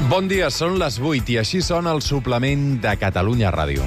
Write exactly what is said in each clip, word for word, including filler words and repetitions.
Bon dia, són les vuit i així sona el suplement de Catalunya Ràdio.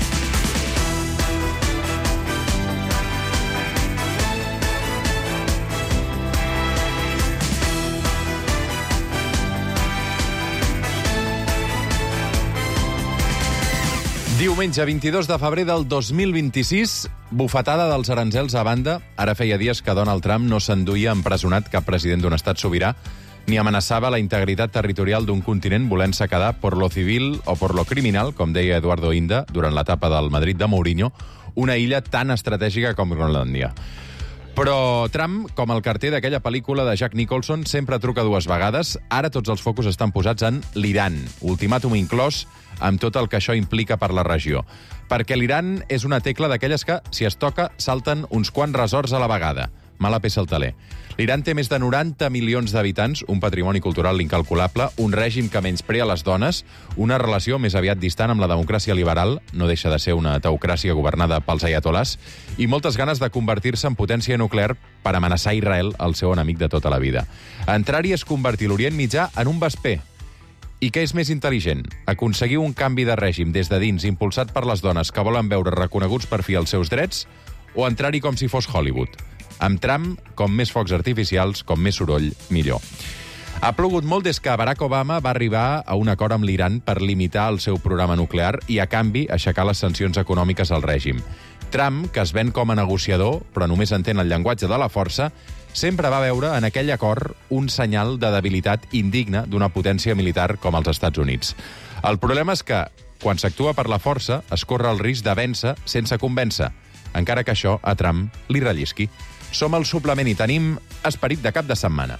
Diumenge vint-i-dos de febrer del dos mil vint-i-sis, bufetada dels aranzels a banda, ara feia dies que Donald Trump no s'enduia empresonat cap president d'un estat sobirà ni amenaçava la integritat territorial d'un continent volent-se quedar por lo civil o por lo criminal, com deia Eduardo Inda durant l'etapa del Madrid de Mourinho, una illa tan estratègica com Groenlàndia. Però Trump, com el carter d'aquella pel·lícula de Jack Nicholson, sempre truca dues vegades. Ara tots els focus estan posats en l'Iran, ultimàtum inclòs, amb tot el que això implica per la regió. Perquè l'Iran és una tecla d'aquelles que, si es toca, salten uns quants resorts a la vegada. Mala peça al taler. L'Iran té més de noranta milions d'habitants, un patrimoni cultural incalculable, un règim que menysprea les dones, una relació més aviat distant amb la democràcia liberal, no deixa de ser una teocràcia governada pels aiatolàs, i moltes ganes de convertir-se en potència nuclear per amenaçar Israel, el seu enemic de tota la vida. Entrar-hi és convertir l'Orient Mitjà en un vesper. I què és més intel·ligent? Aconseguir un canvi de règim des de dins, impulsat per les dones que volen veure reconeguts per fi els seus drets, o entrar-hi com si fos Hollywood? Amb Trump, com més focs artificials, com més soroll, millor. Ha plogut molt des que Barack Obama va arribar a un acord amb l'Iran per limitar el seu programa nuclear i, a canvi, aixecar les sancions econòmiques al règim. Trump, que es ven com a negociador, però només entén el llenguatge de la força, sempre va veure en aquell acord un senyal de debilitat indigne d'una potència militar com els Estats Units. El problema és que, quan s'actua per la força, es corre el risc de vèncer sense convèncer, encara que això a Trump li rellisqui. Som al suplement i tenim esperit de cap de setmana.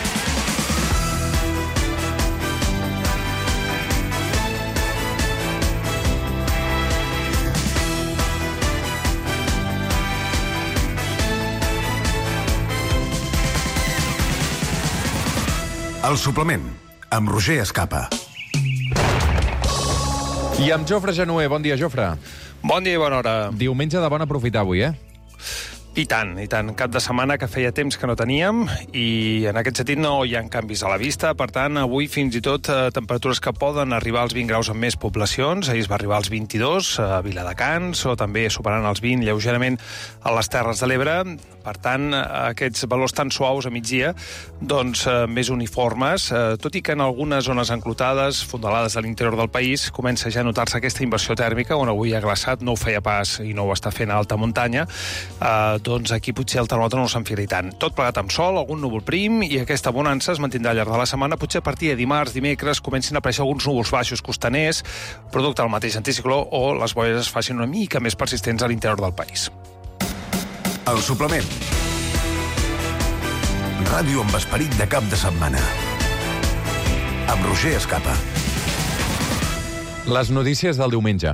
El suplement, amb Roger Escapa. I amb Jofre Genuer. Bon dia, Jofre. Bon dia i bona hora. Diumenge de bon aprofitar avui, eh? I tant, i tant. Cap de setmana que feia temps que no teníem i en aquest sentit no hi ha canvis a la vista. Per tant, avui fins i tot eh, temperatures que poden arribar als vint graus en més poblacions. Ahir es va arribar als vint-i-dos a Viladecans o també superant els vint lleugerament a les Terres de l'Ebre. Per tant, aquests valors tan suaus a migdia, doncs eh, més uniformes, eh, tot i que en algunes zones enclotades, fondalades a l'interior del país, comença ja a notar-se aquesta inversió tèrmica, on avui ha glaçat, no ho feia pas i no ho està fent a alta muntanya, eh, doncs aquí potser el termòmetre no s'enfili tant. Tot plegat amb sol, algun núvol prim, i aquesta bonança es mantindrà al llarg de la setmana. Potser a partir de dimarts, dimecres, comencin a aparèixer alguns núvols baixos costaners, producte del mateix anticicló, o les boires es facin una mica més persistents a l'interior del país. El suplement. Ràdio amb esperit de cap de setmana. Amb Roger Escapa. Les notícies del diumenge.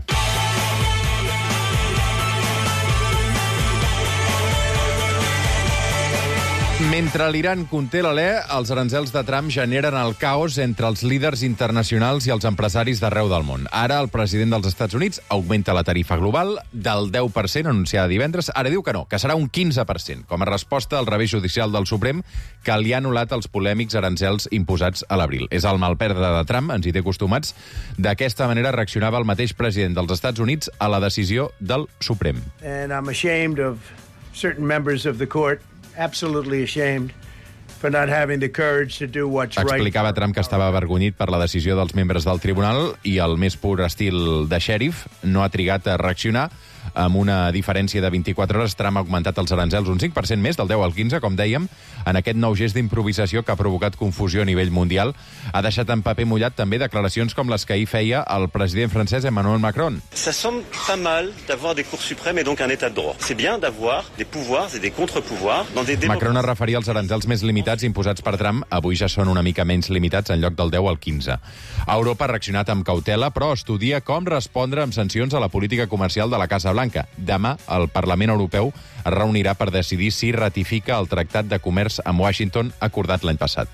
Mentre l'Iran conté l'alè, els aranzels de Trump generen el caos entre els líders internacionals i els empresaris d'arreu del món. Ara el president dels Estats Units augmenta la tarifa global del deu per cent anunciada divendres. Ara diu que no, que serà un quinze per cent, com a resposta al revés judicial del Suprem, que li ha anul·lat els polèmics aranzels imposats a l'abril. És el malperdre de Trump, ens hi té acostumats. D'aquesta manera reaccionava el mateix president dels Estats Units a la decisió del Suprem. And I'm ashamed of certain members of the court. Absolutely ashamed for not having the courage to do what's right. Explicava Trump que estava avergonyit per la decisió dels membres del tribunal i el més pur estil de xèrif no ha trigat a reaccionar. Amb una diferència de vint-i-quatre hores, Trump ha augmentat els aranzels un cinc per cent més, del deu al quinze, com dèiem, en aquest nou gest d'improvisació que ha provocat confusió a nivell mundial. Ha deixat en paper mullat també declaracions com les que ahir feia el president francès Emmanuel Macron. Ça semble pas mal d'avoir des cours suprêmes et donc un état de droit. C'est bien d'avoir des pouvoirs et des contre-pouvoirs dans des démocraties. Macron es referia als aranzels més limitats imposats per Trump. Avui ja són una mica menys limitats en lloc del deu al quinze. Europa ha reaccionat amb cautela, però estudia com respondre amb sancions a la política comercial de la Casa Blanca. Demà, el Parlament Europeu es reunirà per decidir si ratifica el Tractat de Comerç amb Washington acordat l'any passat.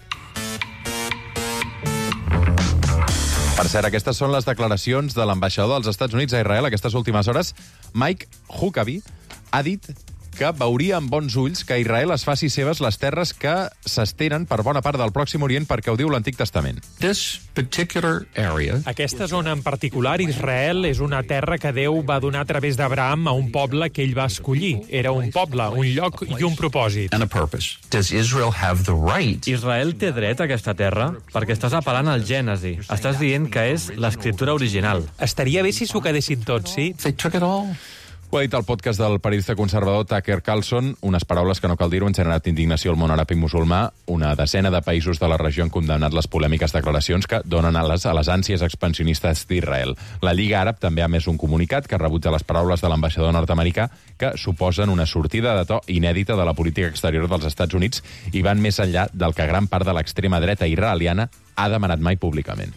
Per cert, aquestes són les declaracions de l'ambaixador dels Estats Units a Israel aquestes últimes hores. Mike Huckabee ha dit que veuria amb bons ulls que Israel es faci seves les terres que s'estenen per bona part del Pròxim Orient perquè ho diu l'Antic Testament. This particular area... Aquesta zona en particular, Israel, és una terra que Déu va donar a través d'Abraham a un poble que ell va escollir. Era un poble, un lloc i un propòsit. And a purpose. Does Israel have the right? Israel té dret a aquesta terra perquè estàs apel·lant al Gènesi. Estàs dient que és l'escriptura original. Estaria bé si s'ho quedessin tots, sí? They took it all. Ho ha dit el podcast del periodista conservador Tucker Carlson, unes paraules que no cal dir-ho han generat indignació al món àrab i musulmà. Una desena de països de la regió han condemnat les polèmiques declaracions que donen ales a les ànsies expansionistes d'Israel. La Lliga Àrab també ha emès un comunicat que rebutja les paraules de l'ambaixador nord-americà que suposen una sortida de to inèdita de la política exterior dels Estats Units i van més enllà del que gran part de l'extrema dreta israeliana ha demanat mai públicament.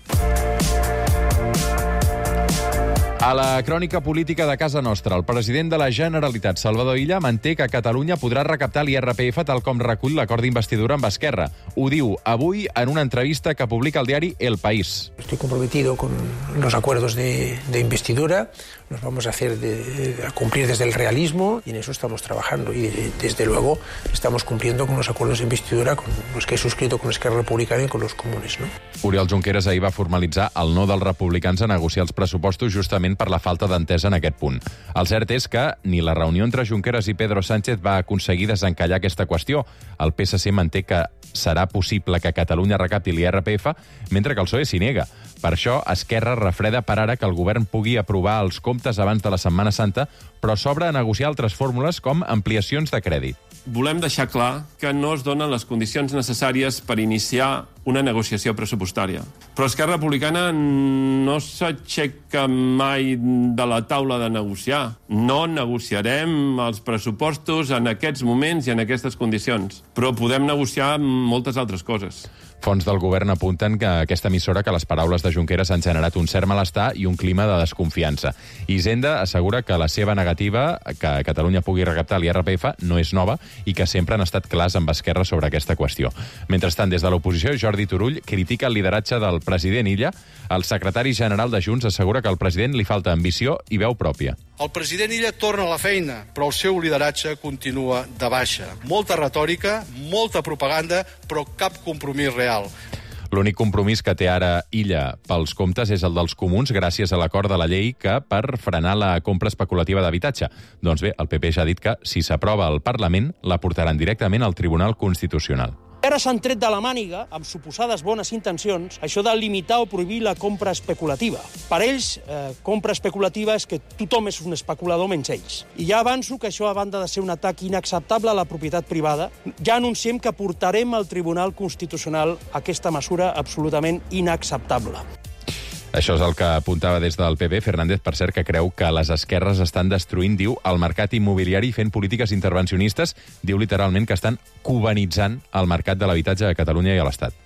A la crònica política de casa nostra, el president de la Generalitat, Salvador Illa, manté que Catalunya podrà recaptar l'I R P F tal com recull l'acord d'investidura amb Esquerra. Ho diu avui en una entrevista que publica el diari El País. Estoy comprometido con los acuerdos de, de investidura, nos vamos a hacer de, a cumplir desde el realismo y en eso estamos trabajando y desde luego estamos cumpliendo con los acuerdos de investidura con los que he suscrito con Esquerra Republicana y con los comunes, ¿no? Oriol Junqueras ahir va formalitzar el no dels republicans a negociar els pressupostos justament per la falta d'entesa en aquest punt. El cert és que ni la reunió entre Junqueras i Pedro Sánchez va aconseguir desencallar aquesta qüestió. El P S C manté que serà possible que Catalunya recapti l'I R P F, mentre que el P S O E s'hi nega. Per això, Esquerra refreda per ara que el govern pugui aprovar els comptes abans de la Setmana Santa, però s'obre a negociar altres fórmules com ampliacions de crèdit. Volem deixar clar que no es donen les condicions necessàries per iniciar una negociació pressupostària. Però Esquerra Republicana no s'aixeca mai de la taula de negociar. No negociarem els pressupostos en aquests moments i en aquestes condicions, però podem negociar moltes altres coses. Fonts del govern apunten que aquesta emissora que les paraules de Junqueras han generat un cert malestar i un clima de desconfiança. Hisenda assegura que la seva negativa que Catalunya pugui recaptar l'I R P F no és nova i que sempre han estat clars amb Esquerra sobre aquesta qüestió. Mentrestant, des de l'oposició, Jordi Turull critica el lideratge del president Illa. El secretari general de Junts assegura que al president li falta ambició i veu pròpia. El president Illa torna a la feina, però el seu lideratge continua de baixa. Molta retòrica, molta propaganda, però cap compromís real. L'únic compromís que té ara Illa pels comptes és el dels comuns gràcies a l'acord de la llei que per frenar la compra especulativa d'habitatge. Doncs bé, el P P ja ha dit que si s'aprova al Parlament la portaran directament al Tribunal Constitucional. Ara s'han tret de la màniga, amb suposades bones intencions, això de limitar o prohibir la compra especulativa. Per ells, eh, compra especulativa és que tothom és un especulador menys ells. I ja avanço que això, a banda de ser un atac inacceptable a la propietat privada, ja anunciem que portarem al Tribunal Constitucional aquesta mesura absolutament inacceptable. Això és el que apuntava des del P P. Fernández, per cert, que creu que les esquerres estan destruint, diu, el mercat immobiliari fent polítiques intervencionistes. Diu literalment que estan cubanitzant el mercat de l'habitatge a Catalunya i a l'Estat.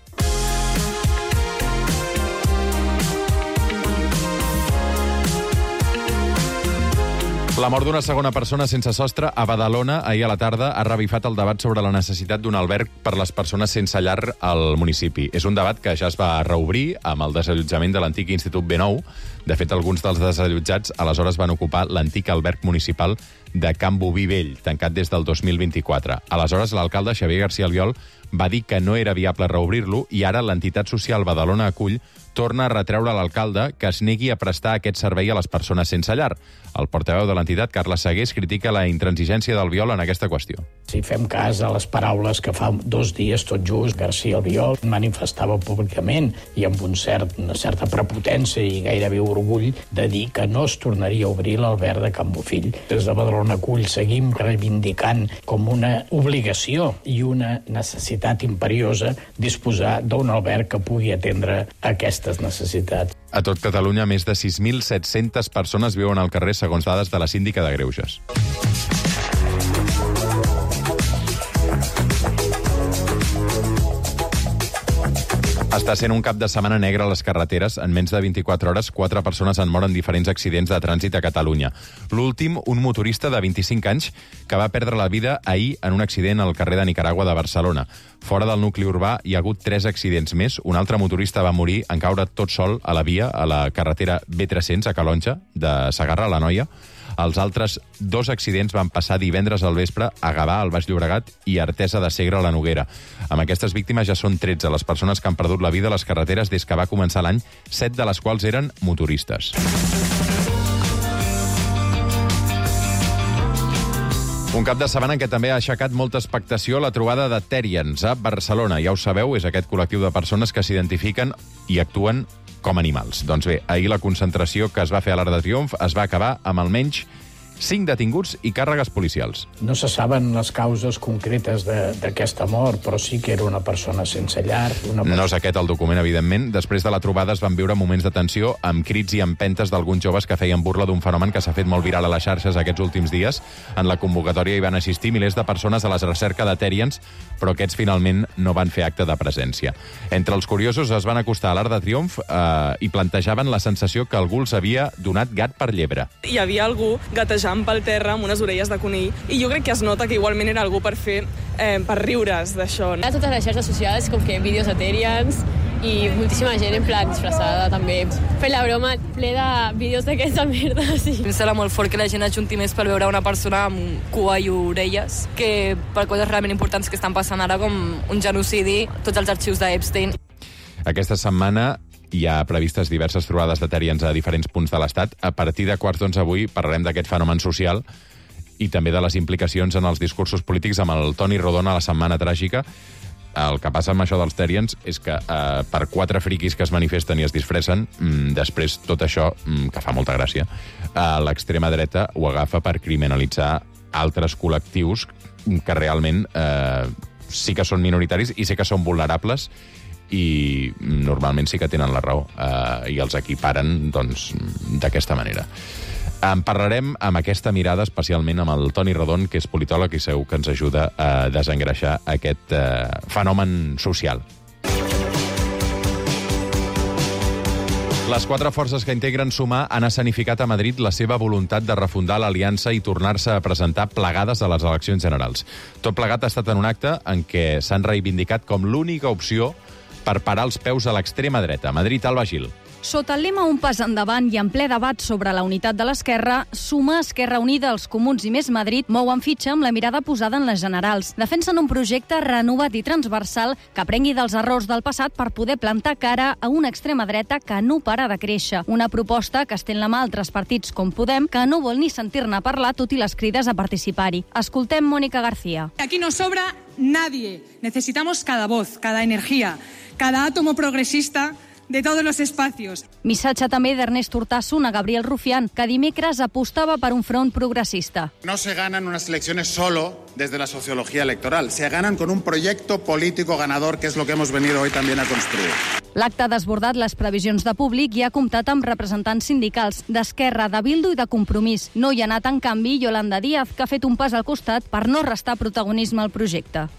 La mort d'una segona persona sense sostre a Badalona ahir a la tarda ha revifat el debat sobre la necessitat d'un alberg per les persones sense llar al municipi. És un debat que ja es va reobrir amb el desallotjament de l'antic Institut B nou. De fet, alguns dels desallotjats aleshores van ocupar l'antic alberg municipal de Can Boví Vell, tancat des del dos mil vint-i-quatre. Aleshores, l'alcalde Xavier García Albiol va dir que no era viable reobrir-lo i ara l'entitat social Badalona Acull torna a retreure a l'alcalde que es negui a prestar aquest servei a les persones sense llar. El portaveu de l'entitat, Carles Segués, critica la intransigència d'Albiol en aquesta qüestió. Si fem cas a les paraules que fa dos dies tot just García Albiol manifestava públicament i amb un cert, una certa prepotència i gairebé orgull de dir que no es tornaria a obrir l'alberg de Can Bofill. Des de Badalona Acull seguim reivindicant com una obligació i una necessitat imperiosa disposar d'un alberg que pugui atendre aquestes necessitats. A tot Catalunya, més de sis mil set-centes persones viuen al carrer, segons dades de la Síndica de Greuges. Està sent un cap de setmana negre a les carreteres. En menys de vint-i-quatre hores, quatre persones han mort en diferents accidents de trànsit a Catalunya. L'últim, un motorista de vint-i-cinc anys que va perdre la vida ahir en un accident al carrer de Nicaragua de Barcelona. Fora del nucli urbà hi ha hagut tres accidents més. Un altre motorista va morir en caure tot sol a la via, a la carretera B tres-cents a Calonja, de Segarra a l'Anoia. Els altres dos accidents van passar divendres al vespre a Gavà, al Baix Llobregat, i Artesa de Segre, a la Noguera. Amb aquestes víctimes ja són tretze les persones que han perdut la vida a les carreteres des que va començar l'any, set de les quals eren motoristes. Un cap de setmana en què també ha aixecat molta expectació la trobada de Therians a Barcelona. Ja ho sabeu, és aquest col·lectiu de persones que s'identifiquen i actuen com animals. Doncs bé, ahir la concentració que es va fer a l'Arc de Triomf es va acabar amb almenys cinc detinguts i càrregues policials. No se saben les causes concretes d'aquesta mort, però sí que era una persona sense llar. Una persona... No és aquest el document, evidentment. Després de la trobada es van viure moments de tensió amb crits i empentes d'alguns joves que feien burla d'un fenomen que s'ha fet molt viral a les xarxes aquests últims dies. En la convocatòria hi van assistir milers de persones a la recerca de Therians, però aquests finalment no van fer acte de presència. Entre els curiosos es van acostar a l'Arc de Triomf eh, i plantejaven la sensació que algú els havia donat gat per llebre. Hi havia algú gatejant pel terra amb unes orelles de conill, i jo crec que es nota que igualment era algú per fer, eh, per riure's d'això. A totes les xarxes socials, com que vídeos de Therians, i moltíssima gent en plan disfressada també. Fent la broma, ple de vídeos d'aquesta merda, sí. Em sembla molt fort que la gent ajunti més per veure una persona amb cua i orelles que per coses realment importants que estan passant ara, com un genocidi, tots els arxius d'Epstein. Aquesta setmana hi ha previstes diverses trobades de Therians a diferents punts de l'Estat. A partir de quarts d'onze avui parlarem d'aquest fenomen social i també de les implicacions en els discursos polítics amb el Toni Rodon a la Setmana Tràgica. El que passa amb això dels Therians és que eh, per quatre friquis que es manifesten i es disfressen, mmm, després tot això, mmm, que fa molta gràcia, eh, l'extrema dreta ho agafa per criminalitzar altres col·lectius que realment eh, sí que són minoritaris i sí que són vulnerables i normalment sí que tenen la raó eh, i els equiparen doncs, d'aquesta manera. En parlarem amb aquesta mirada especialment amb el Toni Rodon, que és politòleg i segur que ens ajuda a desengreixar aquest eh, fenomen social. Les quatre forces que integren Sumar han escenificat a Madrid la seva voluntat de refundar l'aliança i tornar-se a presentar plegades a les eleccions generals. Tot plegat ha estat en un acte en què s'han reivindicat com l'única opció per parar els peus a l'extrema dreta. Madrid, Alba Gil. Sota el lema Un pas endavant i en ple debat sobre la unitat de l'esquerra, Sumar, Esquerra Unida, els Comuns i Més Madrid mouen fitxa amb la mirada posada en les generals. Defensen un projecte renovat i transversal que aprengui dels errors del passat per poder plantar cara a una extrema dreta que no para de créixer. Una proposta que estén la mà altres partits com Podem, que no vol ni sentir-ne parlar tot i les crides a participar-hi. Escoltem Mónica García. Aquí no sobra nadie. Necesitamos cada voz, cada energía, cada átomo progresista de todos los espacios. Missatge també d'Ernest Urtasun a Gabriel Rufián, que dimecres apostava per un front progressista. No se ganan unas elecciones solo desde la sociología electoral, se ganan con un proyecto político ganador, que es lo que hemos venido hoy también a construir. L'acte ha desbordat les previsions de públic i ha comptat amb representants sindicals d'Esquerra, de Bildu i de Compromís. No hi ha anat, en canvi, Yolanda Díaz, que ha fet un pas al costat per no restar protagonisme al projecte.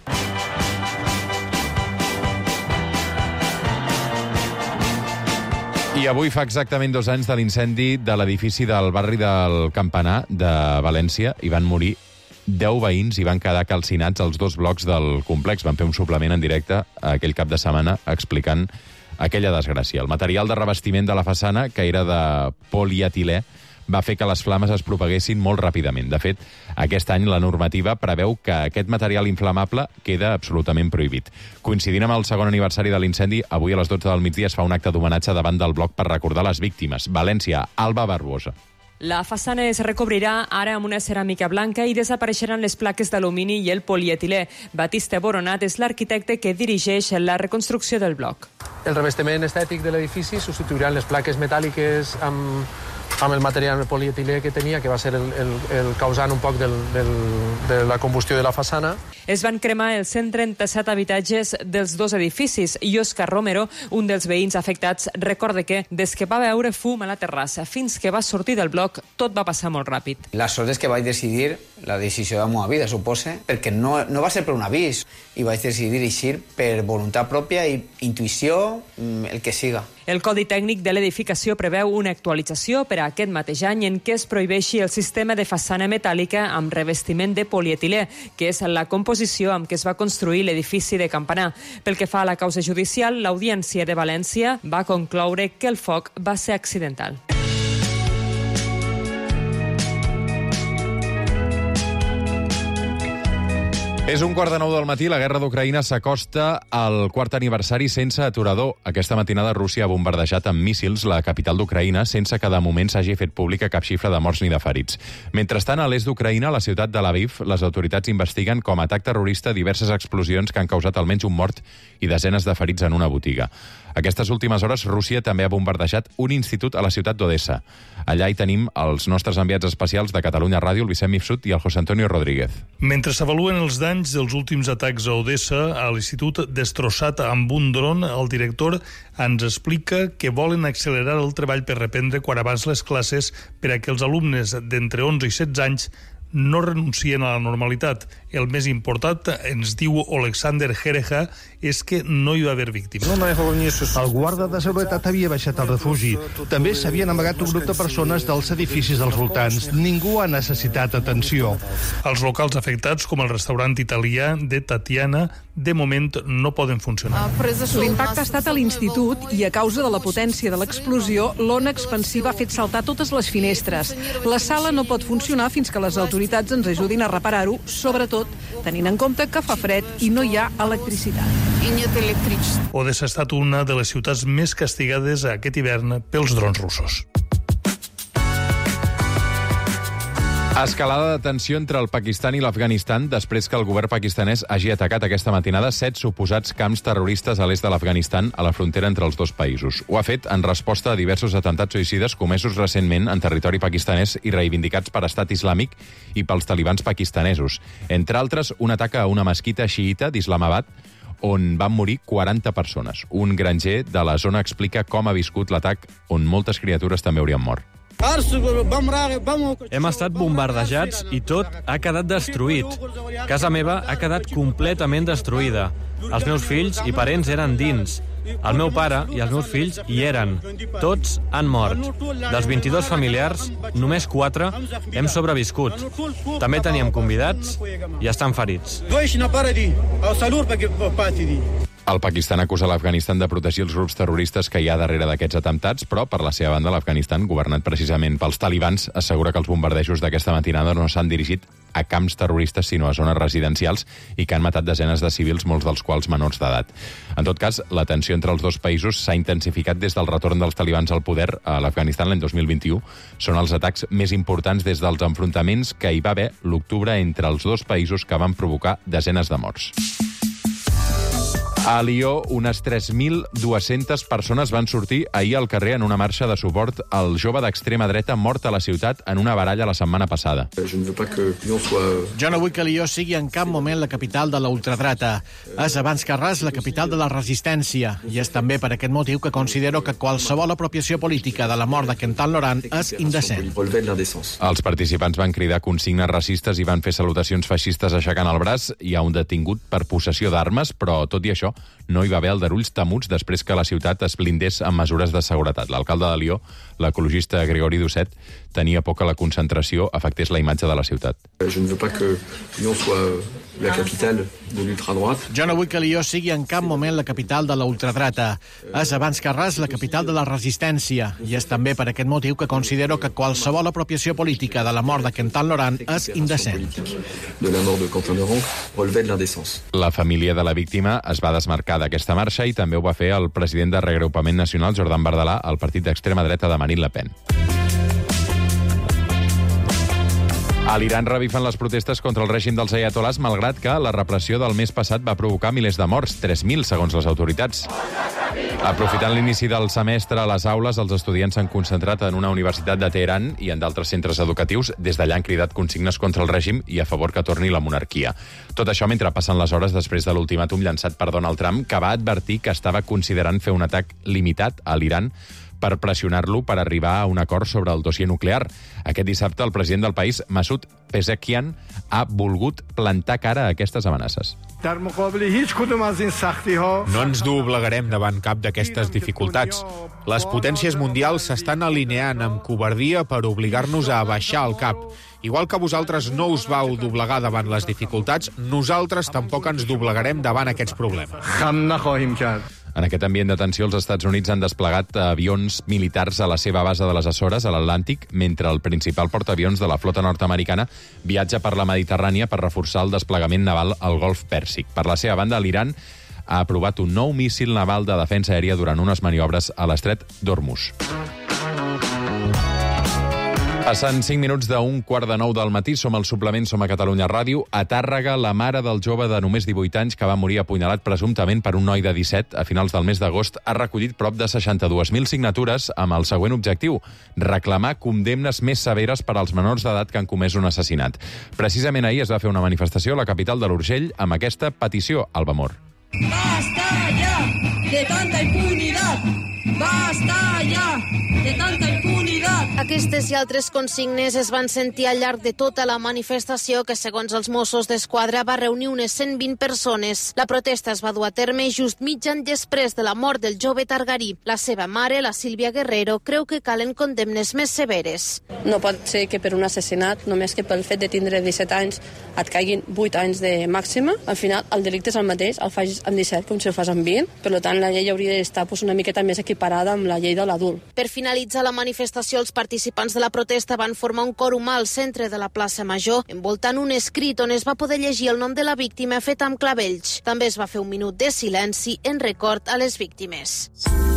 I avui fa exactament dos anys de l'incendi de l'edifici del barri del Campanar de València. Hi van morir deu veïns i van quedar calcinats els dos blocs del complex. Van fer un suplement en directe aquell cap de setmana explicant aquella desgràcia. El material de revestiment de la façana, que era de polietilè, va fer que les flames es propaguessin molt ràpidament. De fet, aquest any la normativa preveu que aquest material inflamable queda absolutament prohibit. Coincidint amb el segon aniversari de l'incendi, avui a les dotze del migdia es fa un acte d'homenatge davant del bloc per recordar les víctimes. València, Alba Barbosa. La façana es recobrirà ara amb una ceràmica blanca i desapareixeran les plaques d'alumini i el polietilè. Batista Boronat és l'arquitecte que dirigeix la reconstrucció del bloc. El revestiment estètic de l'edifici substituiran les plaques metàl·liques amb, amb el material polietilè que tenia, que va ser el, el, el causant un poc del, del, de la combustió de la façana. Es van cremar els cent trenta-set habitatges dels dos edificis i Òscar Romero, un dels veïns afectats, recorda que des que va veure fum a la terrassa fins que va sortir del bloc, tot va passar molt ràpid. La sort és que vaig decidir la decisió de la meva vida, suposa, perquè no, no va ser per un avís, i vaig decidir eixir per voluntat pròpia i intuïció, el que siga. El Codi Tècnic de l'edificació preveu una actualització per a aquest mateix any en què es prohibeixi el sistema de façana metàl·lica amb revestiment de polietilè, que és la composició amb què es va construir l'edifici de Campanar. Pel que fa a la causa judicial, l'Audiència de València va concloure que el foc va ser accidental. És un quart de nou del matí, la guerra d'Ucraïna s'acosta al quart aniversari sense aturador. Aquesta matinada Rússia ha bombardejat amb míssils la capital d'Ucraïna sense que de moment s'hagi fet pública cap xifra de morts ni de ferits. Mentrestant, a l'est d'Ucraïna, a la ciutat de Lviv, les autoritats investiguen com a atac terrorista diverses explosions que han causat almenys un mort i desenes de ferits en una botiga. Aquestes últimes hores, Rússia també ha bombardejat un institut a la ciutat d'Odessa. Allà hi tenim els nostres enviats especials de Catalunya Ràdio, el Vicent Mifsud i el José Antonio Rodríguez. Mentre s'avaluen els danys dels últims atacs a Odessa, a l'institut destrossat amb un dron, el director ens explica que volen accelerar el treball per reprendre quan abans les classes per a que els alumnes d'entre onze i setze anys no renuncien a la normalitat. El més important, ens diu Alexander Hereja, és que no hi va haver víctimes. El guarda de seguretat havia baixat al refugi. També s'havien amagat un grup de persones dels edificis dels voltants. Ningú ha necessitat atenció. Els locals afectats, com el restaurant italià de Tatiana, de moment no poden funcionar. L'impacte ha estat a l'institut i a causa de la potència de l'explosió, l'ona expansiva ha fet saltar totes les finestres. La sala no pot funcionar fins que les autoritats ens ajudin a reparar-ho, sobretot tenint en compte que fa fred i no hi ha electricitat. Odessa ha estat una de les ciutats més castigades aquest hivern pels drons russos. Escalada de tensió entre el Pakistan i l'Afganistan després que el govern pakistanès hagi atacat aquesta matinada set suposats camps terroristes a l'est de l'Afganistan, a la frontera entre els dos països. Ho ha fet en resposta a diversos atemptats suïcides comesos recentment en territori pakistanès i reivindicats per Estat Islàmic i pels talibans pakistanesos. Entre altres, un atac a una mesquita xiïta d'Islamabad, on van morir quaranta persones. Un granger de la zona explica com ha viscut l'atac, on moltes criatures també haurien mort. Hem estat bombardejats i tot ha quedat destruït. Casa meva ha quedat completament destruïda. Els meus fills i parents eren dins. El meu pare i els meus fills hi eren. Tots han mort. Dels vint-i-dos familiars, només quatre hem sobreviscut. També teníem convidats i estan ferits. El Pakistan acusa l'Afganistan de protegir els grups terroristes que hi ha darrere d'aquests atemptats, però, per la seva banda, l'Afganistan, governat precisament pels talibans, assegura que els bombardejos d'aquesta matinada no s'han dirigit a camps terroristes, sinó a zones residencials i que han matat desenes de civils, molts dels quals menors d'edat. En tot cas, la tensió entre els dos països s'ha intensificat des del retorn dels talibans al poder a l'Afganistan l'any dos mil vint-i-u. Són els atacs més importants des dels enfrontaments que hi va haver l'octubre entre els dos països que van provocar desenes de morts. A Lió, unes tres mil dues-centes persones van sortir ahir al carrer en una marxa de suport al jove d'extrema dreta mort a la ciutat en una baralla la setmana passada. Jo no vull que Lió sigui en cap moment la capital de la ultradreta. És abans que res la capital de la resistència. I és també per aquest motiu que considero que qualsevol apropiació política de la mort de Kentan Laurent és indecent. Els participants van cridar consignes racistes i van fer salutacions feixistes aixecant el braç. Hi ha un detingut per possessió d'armes, però tot i això no hi va haver aldarulls temuts després que la ciutat es blindés amb mesures de seguretat. L'alcalde de Lió, l'ecologista Gregori Doucet, tenia por que la concentració afectés la imatge de la ciutat. Jo no vull que Lió sigui la capital de l'ultradreta. Jo no vull que Lió sigui en cap moment la capital de la ultradreta. És abans que res la capital de la resistència. I és també per aquest motiu que considero que qualsevol apropiació política de la mort de Kentan Laurent és indecent. De la mort de Kentan Laurent relevait de l'indécence. La família de la víctima es va desmarcar d'aquesta marxa i també ho va fer el president de Reagrupament Nacional, Jordan Bardella, al partit d'extrema dreta de Marine Le Pen. A l'Iran revifen les protestes contra el règim dels ayatolás, malgrat que la repressió del mes passat va provocar milers de morts, tres mil segons les autoritats. Aprofitant l'inici del semestre a les aules, els estudiants s'han concentrat en una universitat de Teheran i en d'altres centres educatius. Des d'allà han cridat consignes contra el règim i a favor que torni la monarquia. Tot això mentre passen les hores després de l'ultimàtum llançat per Donald Trump, que va advertir que estava considerant fer un atac limitat a l'Iran per pressionar-lo per arribar a un acord sobre el dossier nuclear. Aquest dissabte, el president del país, Masoud Pezeshkian, ha volgut plantar cara a aquestes amenaces. No ens doblegarem davant cap d'aquestes dificultats. Les potències mundials s'estan alineant amb covardia per obligar-nos a abaixar el cap. Igual que vosaltres no us vau doblegar davant les dificultats, nosaltres tampoc ens doblegarem davant aquests problemes. En aquest ambient de tensió, els Estats Units han desplegat avions militars a la seva base de les Açores, a l'Atlàntic, mentre el principal portaavions de la flota nord-americana viatja per la Mediterrània per reforçar el desplegament naval al Golf Pèrsic. Per la seva banda, l'Iran ha aprovat un nou míssil naval de defensa aèria durant unes maniobres a l'estret d'Hormuz. Passant cinc minuts d'un quart de nou del matí, som al suplement, som a Catalunya Ràdio. A Tàrrega, la mare del jove de només divuit anys que va morir apunyalat presumptament per un noi de disset a finals del mes d'agost ha recollit prop de seixanta-dues mil signatures amb el següent objectiu: reclamar condemnes més severes per als menors d'edat que han comès un assassinat. Precisament ahir es va fer una manifestació a la capital de l'Urgell amb aquesta petició, Alba Mor. ¡Basta ya de tanta impunidad! ¡Basta ya de tanta impunidad! Aquestes i altres consignes es van sentir al llarg de tota la manifestació que, segons els Mossos d'Esquadra, va reunir unes cent vint persones. La protesta es va dur a terme just mig any després de la mort del jove targarí. La seva mare, la Sílvia Guerrero, creu que calen condemnes més severes. No pot ser que per un assassinat, només que pel fet de tindre disset anys, et caiguin vuit anys de màxima. Al final, el delicte és el mateix, el facis amb disset com si el fas amb vint. Per tant, la llei hauria d'estar pues, una miqueta més equiparada amb la llei de l'adult. Per finalitzar la manifestació, els participants de la protesta van formar un cor humà al centre de la plaça Major, envoltant un escrit on es va poder llegir el nom de la víctima fet amb clavells. També es va fer un minut de silenci en record a les víctimes.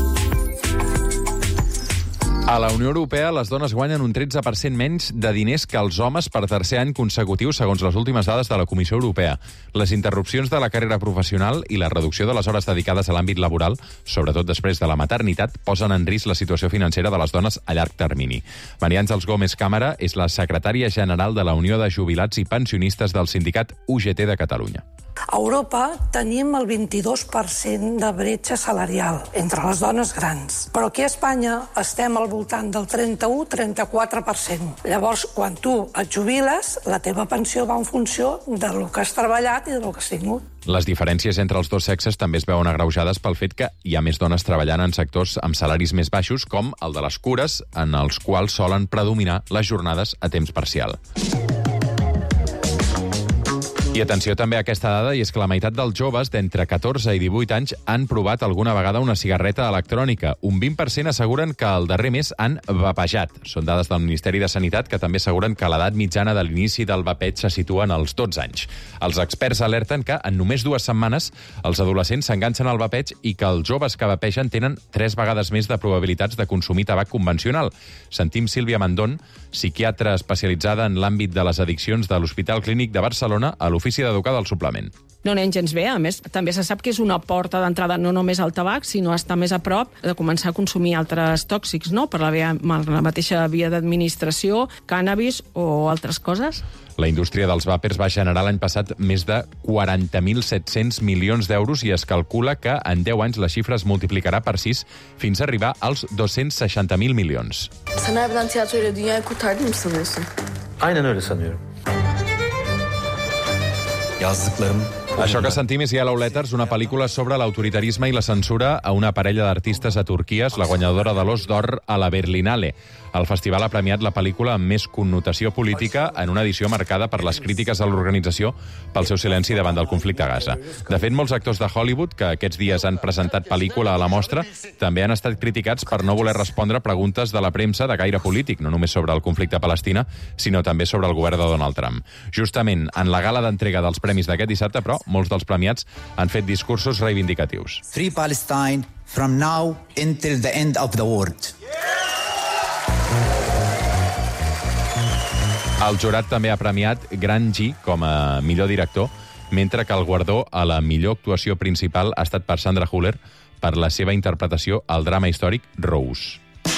A la Unió Europea, les dones guanyen un tretze per cent menys de diners que els homes per tercer any consecutiu, segons les últimes dades de la Comissió Europea. Les interrupcions de la carrera professional i la reducció de les hores dedicades a l'àmbit laboral, sobretot després de la maternitat, posen en risc la situació financera de les dones a llarg termini. Maria Àngels Gómez Càmara és la secretària general de la Unió de Jubilats i Pensionistes del sindicat U G T de Catalunya. A Europa tenim el vint-i-dos per cent de bretxa salarial entre les dones grans, però aquí a Espanya estem al voltant del trenta-u a trenta-quatre per cent. Llavors, quan tu et jubiles, la teva pensió va en funció del que has treballat i del que has tingut. Les diferències entre els dos sexes també es veuen agreujades pel fet que hi ha més dones treballant en sectors amb salaris més baixos, com el de les cures, en els quals solen predominar les jornades a temps parcial. I atenció també a aquesta dada, i és que la meitat dels joves d'entre catorze i divuit anys han provat alguna vegada una cigarreta electrònica. Un vint per cent asseguren que el darrer mes han vapejat. Són dades del Ministeri de Sanitat, que també asseguren que l'edat mitjana de l'inici del vapeig se situa en els dotze anys. Els experts alerten que en només dues setmanes els adolescents s'enganxen al vapeig i que els joves que vapegen tenen tres vegades més de probabilitats de consumir tabac convencional. Sentim Sílvia Mandón, psiquiatra especialitzada en l'àmbit de les addiccions de l'Hospital Clínic de Barcelona, a l'Ofici d'Educar del Suplement. No anem gens bé. A més, també se sap que és una porta d'entrada no només al tabac, sinó estar més a prop de començar a consumir altres tòxics, no? Per la, via, la mateixa via d'administració, cànnabis o altres coses. La indústria dels vàpers va generar l'any passat més de quaranta mil set-cents milions d'euros i es calcula que en deu anys la xifra es multiplicarà per sis fins a arribar als dos-cents seixanta mil milions. Sen harbiden tiyatroyla dünyayı kurtardın mı sanıyorsun? Aynen öyle sanıyorum. Yazdıklarım. Això que sentim és Yellow Letters, una pel·lícula sobre l'autoritarisme i la censura a una parella d'artistes a Turquia, la guanyadora de l'Os d'Or a la Berlinale. El festival ha premiat la pel·lícula amb més connotació política en una edició marcada per les crítiques a l'organització pel seu silenci davant del conflicte a Gaza. De fet, molts actors de Hollywood que aquests dies han presentat pel·lícula a la mostra també han estat criticats per no voler respondre preguntes de la premsa de gaire polític, no només sobre el conflicte a Palestina, sinó també sobre el govern de Donald Trump. Justament en la gala d'entrega dels premis d'aquest dissabte, però, molts dels premiats han fet discursos reivindicatius. Free Palestine from now until the end of the world. El jurat també ha premiat Grant Gee com a millor director, mentre que el guardó a la millor actuació principal ha estat per Sandra Hüller per la seva interpretació al drama històric Rose.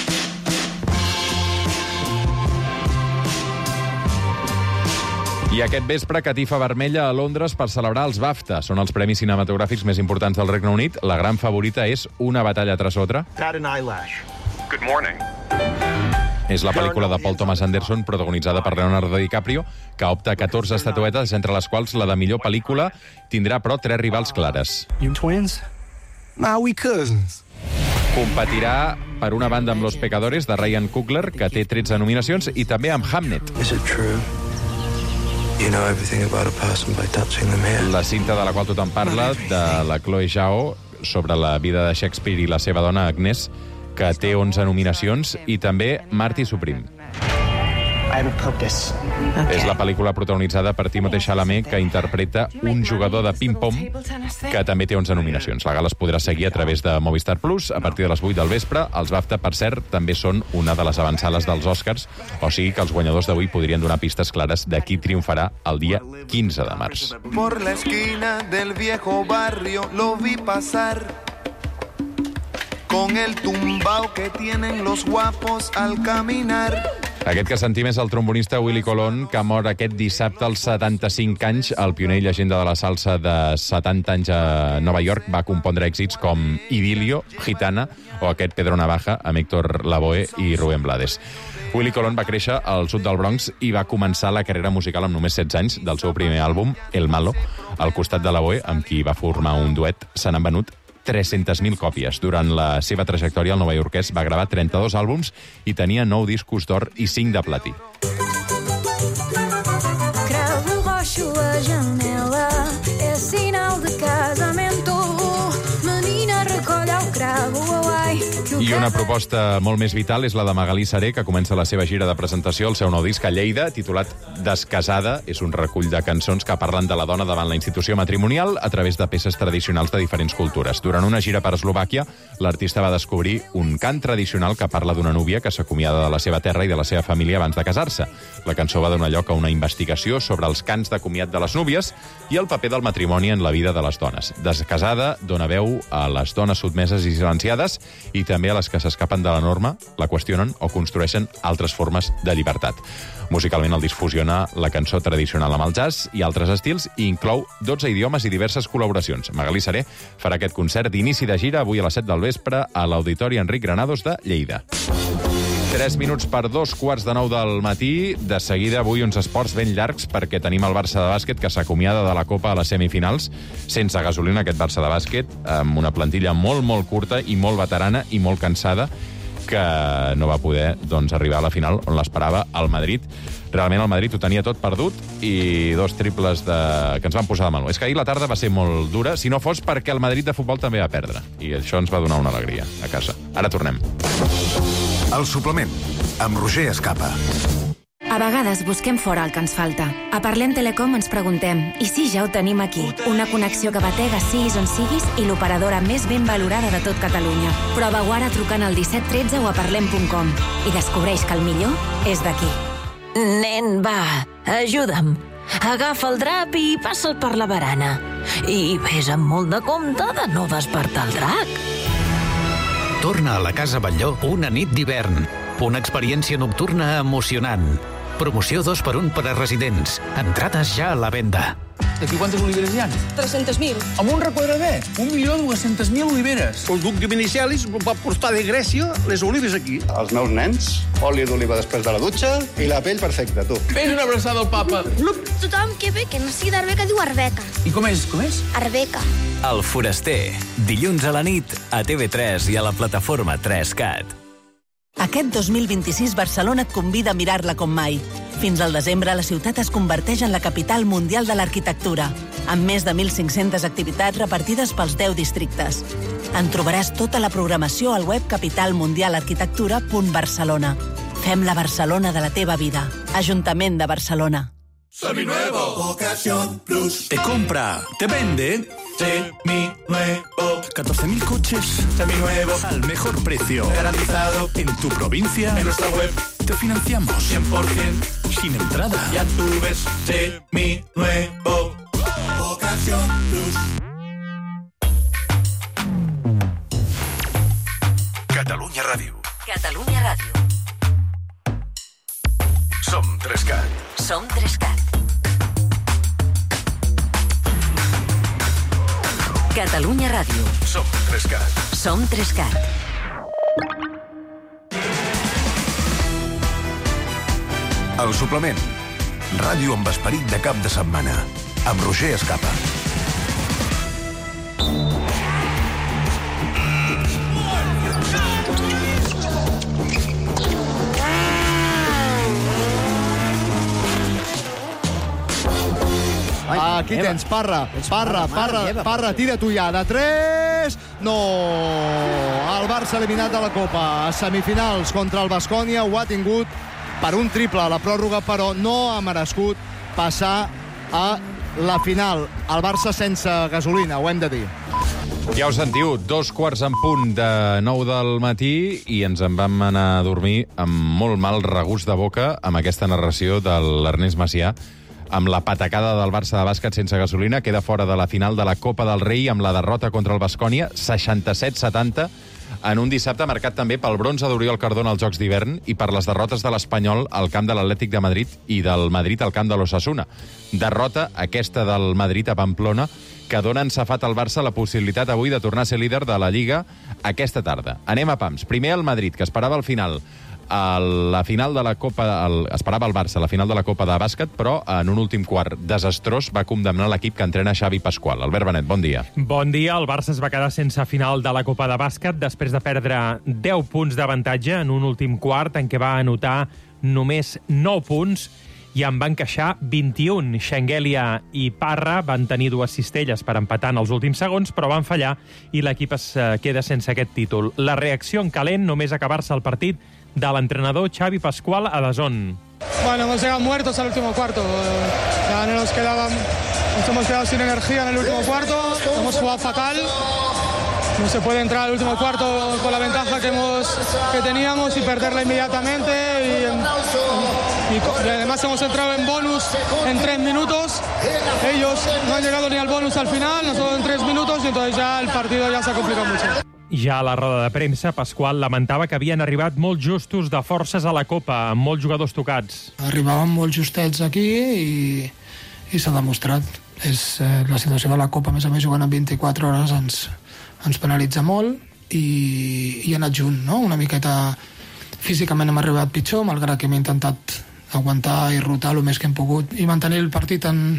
I aquest vespre, catifa vermella a Londres per celebrar els BAFTA. Són els premis cinematogràfics més importants del Regne Unit. La gran favorita és Una batalla tras otra. Bat an eyelash. Good morning. És la pel·lícula de Paul Thomas Anderson, protagonitzada per Leonardo DiCaprio, que opta a catorze estatuetes, entre les quals la de millor pel·lícula tindrà, però, tres rivals clares. You twins? Nah, we cousins. Competirà, per una banda, amb Los Pecadores, de Ryan Coogler, que té tretze nominacions, i també amb Hamnet. Is it true? You know everything about a person by touching them here. La cinta de la qual tothom parla, de la Chloe Zhao, sobre la vida de Shakespeare i la seva dona, Agnès, que té onze nominacions, i també Marty Supreme. I have a purpose. Okay. És la pel·lícula protagonitzada per Timothée Chalamet, que interpreta un jugador de ping-pong que també té onze nominacions. La gala es podrà seguir a través de Movistar Plus a partir de les vuit del vespre. Els BAFTA, per cert, també són una de les avançades dels Oscars, o sigui que els guanyadors d'avui podrien donar pistes clares de qui triomfarà el dia quinze de març. Por la esquina del viejo barrio lo vi pasar con el tumbao que tienen los guapos al caminar. Aquest que sentim és el trombonista Willy Colón, que mor aquest dissabte als setanta-cinc anys. El pioner i llegenda de la salsa de setanta anys a Nova York va compondre èxits com Idilio, Gitana o aquest Pedro Navaja amb Héctor Lavoe i Rubén Blades. Willy Colón va créixer al sud del Bronx i va començar la carrera musical amb només setze anys del seu primer àlbum, El Malo, al costat de Lavoe, amb qui va formar un duet. Se n'han venut tres-centes mil còpies. Durant la seva trajectòria, el novaiorquès va gravar trenta-dos àlbums i tenia nou discos d'or i cinc de platí. Cravo roxo a janela é sinal de casamento. Menina, recoll el cravo, ai. I una proposta molt més vital és la de Magalí Saré, que comença la seva gira de presentació al seu nou disc a Lleida, titulat Descasada. És un recull de cançons que parlen de la dona davant la institució matrimonial a través de peces tradicionals de diferents cultures. Durant una gira per Eslovàquia, l'artista va descobrir un cant tradicional que parla d'una núvia que s'acomiada de la seva terra i de la seva família abans de casar-se. La cançó va donar lloc a una investigació sobre els cants de comiat de les núvies i el paper del matrimoni en la vida de les dones. Descasada dona veu a les dones sotmeses i silenciades i també a les que s'escapen de la norma, la qüestionen o construeixen altres formes de llibertat. Musicalment el disc fusiona la cançó tradicional amb el jazz i altres estils i inclou dotze idiomes i diverses col·laboracions. Magalí Saré farà aquest concert d'inici de gira avui a les set del vespre a l'Auditori Enric Granados de Lleida. Tres minuts per dos quarts de nou del matí. De seguida, avui uns esports ben llargs perquè tenim el Barça de bàsquet que s'acomiada de la Copa a les semifinals sense gasolina, aquest Barça de bàsquet, amb una plantilla molt, molt curta i molt veterana i molt cansada, que no va poder doncs, arribar a la final on l'esperava el Madrid. Realment el Madrid ho tenia tot perdut i dos triples de... que ens van posar de mal. És que ahir la tarda va ser molt dura, si no fos perquè el Madrid de futbol també va perdre. I això ens va donar una alegria a casa. Ara tornem. El suplement, amb Roger Escapa. A vegades busquem fora el que ens falta. A Parlem Telecom ens preguntem, i si ja ho tenim aquí? Una connexió que batega siguis on siguis i l'operadora més ben valorada de tot Catalunya. Prova-ho ara trucant al disset tretze o a parlem punt com i descobreix que el millor és d'aquí. Nen, va, ajuda'm. Agafa el drap i passa'l per la barana. I vés amb molt de compte de no despertar el drac. Torna a la Casa Batlló una nit d'hivern. Una experiència nocturna emocionant. Promoció dos per un per a residents. Entrades ja a la venda. Aquí quantes oliveres hi ha? tres-centes mil. Amb un requadradet. Un milió dues-centes mil oliveres. El duc de Vinicelis va portar de Grècia les olives aquí. Els meus nens, oli d'oliva després de la dutxa i la pell perfecta, tu. Fes una abraçada al papa. Tothom que ve, que no sigui d'Arbeca, diu Arbeca. I com és, com és? Arbeca. El Foraster. Dilluns a la nit, a T V tres i a la plataforma tres cat. Aquest dos mil vint-i-sis Barcelona et convida a mirar-la com mai. Fins al desembre, la ciutat es converteix en la capital mundial de l'arquitectura, amb més de mil cinc-centes activitats repartides pels deu districtes. En trobaràs tota la programació al web capital mundial arquitectura punt barcelona. Fem la Barcelona de la teva vida. Ajuntament de Barcelona. Seminuevo, Ocasión Plus. Te compra, te vende. Seminuevo. catorce mil coches Seminuevos al mejor precio. Garantizado en tu provincia. En nuestra web te financiamos cien por ciento sin entrada. Ya tú ves. Seminuevo, Ocasión Plus. Catalunya Ràdio. Catalunya Ràdio. Som tres cat. Som tres cat. Catalunya Ràdio. Som tres cat. Som tres cat. El suplement. Ràdio amb esperit de cap de setmana. Amb Roger Escapa. Aquí tens, Parra, Parra, Parra, Parra, tira tu ja, de tres, no. El Barça eliminat de la Copa a semifinals contra el Baskonia ho ha tingut per un triple a la pròrroga, però no ha merescut passar a la final. El Barça sense gasolina, ho hem de dir. Ja ho sentiu, dos quarts en punt de nou del matí i ens en vam anar a dormir amb molt mal regust de boca amb aquesta narració de l'Ernest Macià, amb la patacada del Barça de bàsquet sense gasolina. Queda fora de la final de la Copa del Rei amb la derrota contra el Baskonia, seixanta-set setanta, en un dissabte marcat també pel bronze d'Oriol Cardona als Jocs d'hivern i per les derrotes de l'Espanyol al camp de l'Atlètic de Madrid i del Madrid al camp de l'Osasuna. Derrota, aquesta del Madrid a Pamplona, que dona ensafat al Barça la possibilitat avui de tornar a ser líder de la Lliga aquesta tarda. Anem a pams. Primer el Madrid, que esperava al final a la final de la Copa... El, esperava el Barça a la final de la Copa de bàsquet, però en un últim quart desastrós va condemnar l'equip que entrena Xavi Pasqual. Albert Benet, bon dia. Bon dia. El Barça es va quedar sense final de la Copa de bàsquet després de perdre deu punts d'avantatge en un últim quart en què va anotar només nou punts i en van encaixar vint-i-un. Xengelia i Parra van tenir dues cistelles per empatar en els últims segons, però van fallar i l'equip es queda sense aquest títol. La reacció en calent, només acabar-se el partit, de l'entrenador Xavi Pasqual a DAZN. Bueno, hemos llegado muertos al último cuarto. Ya no nos quedaban, nos hemos quedado sin energía en el último cuarto. Hemos jugado fatal. No se puede entrar al último cuarto con la ventaja que, hemos, que teníamos y perderla inmediatamente. Y, y, y además hemos entrado en bonus en tres minutos. Ellos no han llegado ni al bonus al final, nosotros en tres minutos, y entonces ya el partido ya se ha complicado mucho. Ja a la roda de premsa, Pasqual lamentava que havien arribat molt justos de forces a la Copa, amb molts jugadors tocats. Arribàvem molt justets aquí i, i s'ha demostrat. És, eh, la situació de la Copa, a més a més, jugant en vint-i-quatre hores ens, ens penalitza molt i, i ha anat junt, no? Una miqueta físicament hem arribat pitjor, malgrat que hem intentat aguantar i rotar el més que hem pogut i mantenir el partit en,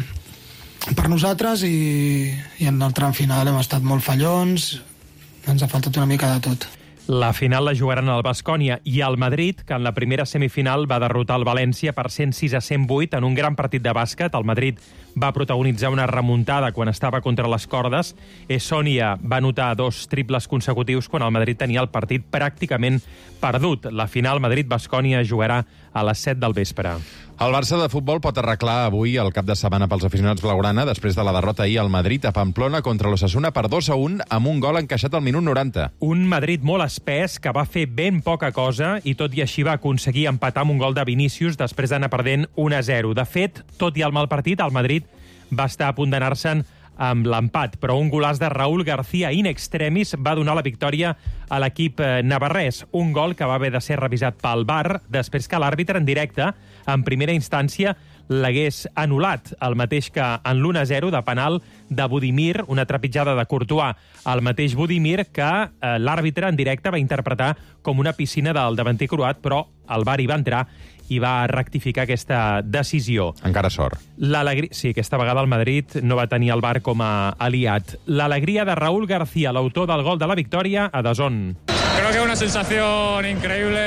per nosaltres i, i en el tram final hem estat molt fallons. Ens ha faltat una mica de tot. La final la jugaran el Baskonia i el Madrid, que en la primera semifinal va derrotar el València per cent sis a cent vuit en un gran partit de bàsquet. El Madrid va protagonitzar una remuntada quan estava contra les cordes. Essonia va anotar dos triples consecutius quan el Madrid tenia el partit pràcticament perdut. La final Madrid-Baskonia jugarà a les set del vespre. El Barça de futbol pot arreglar avui el cap de setmana pels aficionats blaugrana després de la derrota ahir al Madrid a Pamplona contra l'Osasuna per dos a un amb un gol encaixat al minut noranta. Un Madrid molt espès que va fer ben poca cosa i tot i així va aconseguir empatar amb un gol de Vinícius després d'anar perdent un a zero. De fet, tot i el mal partit, el Madrid va estar a punt d'anar-se'n amb l'empat, però un golaç de Raúl García in extremis va donar la victòria a l'equip navarrès. Un gol que va haver de ser revisat pel V A R després que l'àrbitre en directe, en primera instància, l'hagués anul·lat, el mateix que en l'u a zero de penal de Budimir, una trepitjada de Courtois. El mateix Budimir que eh, l'àrbitre en directe va interpretar com una piscina del davanter croat, però el V A R hi va entrar i va rectificar aquesta decisió. Encara sort. L'alegria... Sí, aquesta vegada el Madrid no va tenir el V A R com a aliat. L'alegria de Raúl García, l'autor del gol de la victòria, a DAZN. Creo que es una sensación increíble.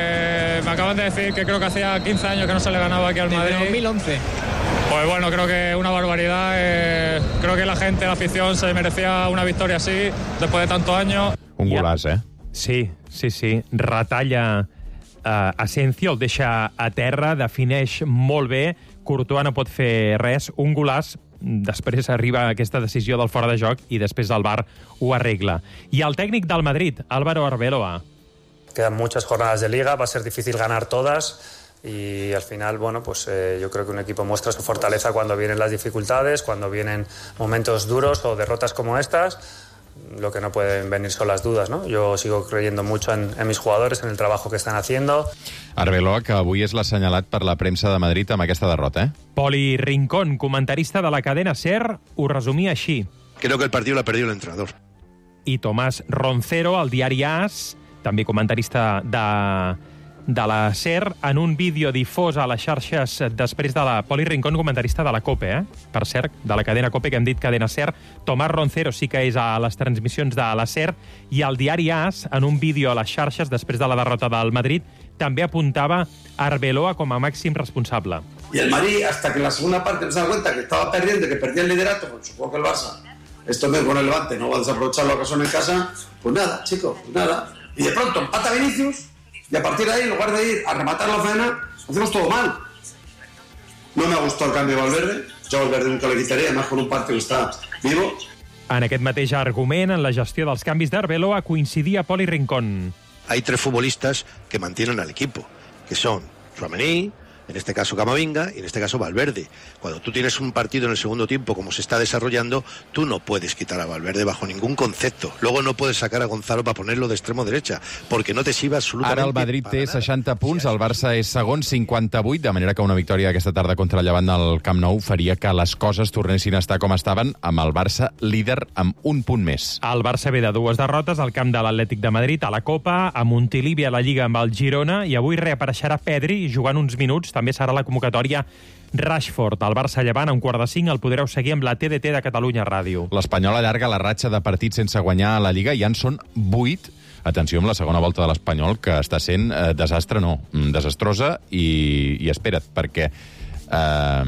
Eh, me acaban de decir que creo que hacía quince años que no se le ganaba aquí al Madrid. Desde dos mil once. Pues bueno, creo que una barbaridad. Eh, creo que la gente, la afición, se merecía una victoria así después de tantos años. Un golaç, eh? Sí, sí, sí. Retalla uh, Asencio, el deixa a terra, defineix molt bé. Courtois no pot fer res. Un golaç. Després arriba aquesta decisió del fora de joc i després el V A R ho arregla. I el tècnic del Madrid, Álvaro Arbeloa. Quedan muchas jornadas de liga, va a ser difícil ganar todas y al final, bueno, pues eh, yo creo que un equipo muestra su fortaleza cuando vienen las dificultades, cuando vienen momentos duros o derrotas como estas. Lo que no pueden venir son las dudas, ¿no? Yo sigo creyendo mucho en, en mis jugadores, en el trabajo que están haciendo. Arbeloa, que avui és l'assenyalat per la premsa de Madrid amb aquesta derrota, eh? Poli Rincón, comentarista de la cadena SER, ho resumia així. Creo que el partido lo ha perdido el entrenador. I Tomàs Roncero, al diari AS, també comentarista de, de la SER, en un vídeo difós a les xarxes després de la... Poli Rincón, comentarista de la COPE, eh? Per cert, de la cadena COPE, que hem dit cadena SER. Tomàs Roncero sí que és a les transmissions de la SER. I al diari AS, en un vídeo a les xarxes després de la derrota del Madrid, també apuntava Arbeloa com a màxim responsable. Y el Madrid, hasta que en la segunda parte se da cuenta que estaba perdiendo, que perdía el liderato, pues supongo que el Barça Estos mes con el Levante no va a desaprovechar la ocasión en casa, pues nada, chicos, pues nada. Y de pronto empata Vinicius y a partir de ahí, en lugar de ir a rematar la faena, hacemos todo mal. No me ha gustado el cambio de Valverde. Jo Valverde nunca le quitaria, además con un partido que està vivo. En aquest mateix argument, en la gestió dels canvis d'Arbeloa, coincidia Poli Rincón. Hay tres futbolistas que mantienen al equipo, que son Tchouaméni, en este caso Camavinga y en este caso Valverde. Cuando tú tienes un partido en el segundo tiempo como se está desarrollando, tú no puedes quitar a Valverde bajo ningún concepto. Luego no puedes sacar a Gonzalo para ponerlo de extremo derecha, porque no te sirve absolutamente. Ara el Madrid té seixanta punts, el Barça és segon, cinquanta-vuit, de manera que una victòria aquesta tarda contra el Llevant al Camp Nou faria que les coses tornessin a estar com estaven, amb el Barça líder amb un punt més. El Barça ve de dues derrotes al camp de l'Atlètic de Madrid, a la Copa, a Montilivi a la Lliga amb el Girona, i avui reapareixerà Pedri jugant uns minuts. També serà la convocatòria Rashford. El Barça Llevant a un quart de cinc el podreu seguir amb la T D T de Catalunya Ràdio. L'Espanyol allarga la ratxa de partits sense guanyar a la Lliga i ja en són vuit. Atenció amb la segona volta de l'Espanyol, que està sent eh, desastre, no, desastrosa, i, i espera't, perquè eh,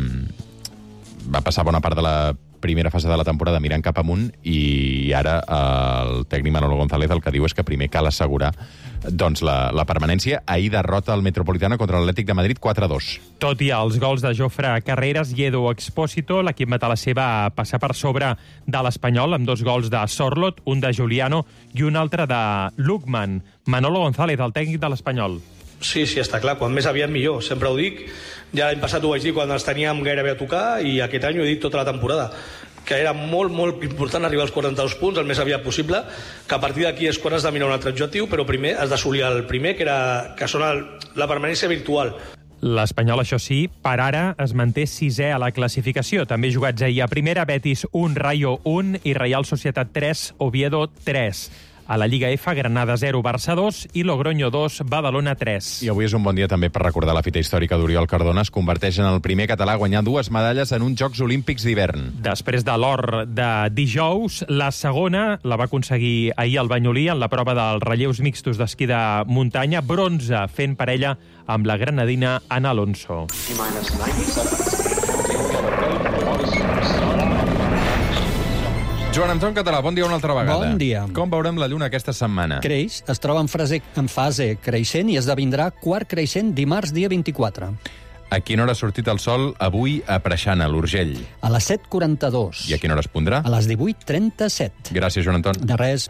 va passar bona part de la primera fase de la temporada mirant cap amunt i ara el tècnic Manolo González el que diu és que primer cal assegurar doncs, la, la permanència. Ahir derrota el Metropolitana contra l'Atlètic de Madrid quatre a dos. Tot i els gols de Jofre Carreras i Edu Expósito, l'equip matalassé va passar per sobre de l'Espanyol amb dos gols de Sorlot, un de Juliano i un altre de Lukman. Manolo González, el tècnic de l'Espanyol. Sí, sí, està clar. Quan més aviat millor. Sempre ho dic. Ja l'any passat ho vaig dir quan els teníem gairebé a tocar i aquest any ho he dit tota la temporada. Que era molt, molt important arribar als quaranta-dos punts el més aviat possible, que a partir d'aquí és quan has de mirar un altre objectiu, però primer has d'assolir el primer, que, era, que són el, la permanència virtual. L'Espanyol, això sí, per ara es manté sisè a la classificació. També jugats ahir a primera, Betis un, Rayo un i Real Societat tres, Oviedo tres. A la Lliga F, Granada zero, Barça dos i Logroño dos, Badalona tres. I avui és un bon dia també per recordar la fita històrica d'Oriol Cardona. Es converteix en el primer català a guanyar dues medalles en uns Jocs Olímpics d'hivern. Després de l'or de dijous, la segona la va aconseguir ahir al Banyolí en la prova dels relleus mixtos d'esquí de muntanya, bronze fent parella amb la granadina Ana Alonso. Joan Anton Català, bon dia una altra vegada. Bon dia. Com veurem la lluna aquesta setmana? Creix, es troba en fase, en fase creixent i esdevindrà quart creixent dimarts, dia vint-i-quatre. A quina hora ha sortit el sol avui a Preixana, l'Urgell? A les set quaranta-dos. I a quina hora es pondrà? A les divuit trenta-set. Gràcies, Joan Anton. De res.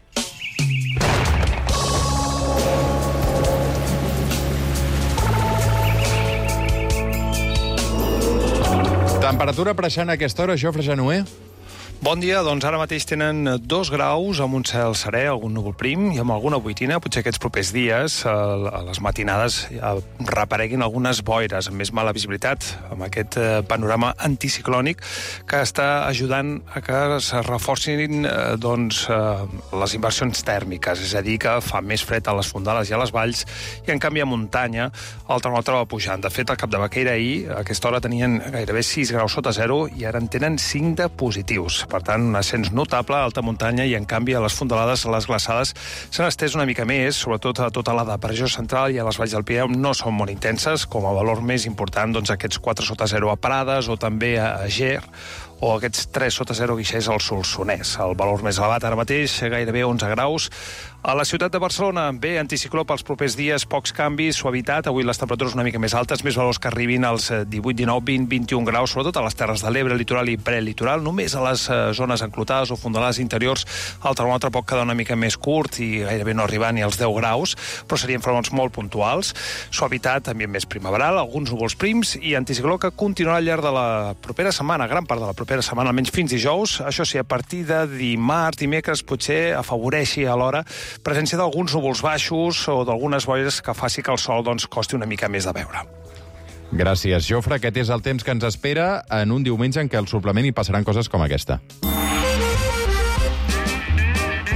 Temperatura a Preixana a aquesta hora, Jofre Januer? Bon dia, doncs ara mateix tenen dos graus amb un cel serè, algun núvol prim i amb alguna boitina. Potser aquests propers dies, a les matinades, ja reapareguin algunes boires amb més mala visibilitat, amb aquest panorama anticiclònic que està ajudant a que es reforcin doncs, les inversions tèrmiques, és a dir, que fa més fred a les fondales i a les valls, i en canvi a muntanya el termòmetre va pujant. De fet, al Capdavaqueira ahir, a aquesta hora tenien gairebé sis graus sota zero i ara en tenen cinc de positius. Per tant, un ascens notable a alta muntanya i, en canvi, a les fondalades, a les glaçades, s'han estès una mica més, sobretot a tota la depressió central i a les valls del Pirineu no són molt intenses, com a valor més important, doncs aquests quatre sota zero a Prades o també a Ger, o aquests tres sota zero guixers al Solsonès. El valor més elevat ara mateix, gairebé onze graus. A la ciutat de Barcelona, bé, anticicló pels propers dies, pocs canvis, suavitat, avui les temperatures una mica més altes, més valors que arribin als divuit, dinou, vint, vint-i-un graus, sobretot a les Terres de l'Ebre, litoral i prelitoral, només a les zones enclotades o fondalades interiors el termòmetre pot quedar una mica més curt i gairebé no arribar ni als deu graus, però serien fenòmens molt puntuals. Suavitat, ambient més primaveral, alguns núvols prims i anticicló que continuarà al llarg de la propera setmana, gran part de la propera setmana, almenys fins dijous. Això sí, a partir de dimarts, dimecres, potser afavoreixi a l'hora presència d'alguns núvols baixos o d'algunes boires que faci que el sol doncs, costi una mica més de veure. Gràcies, Jofre. Aquest és el temps que ens espera en un diumenge en què al suplement hi passaran coses com aquesta.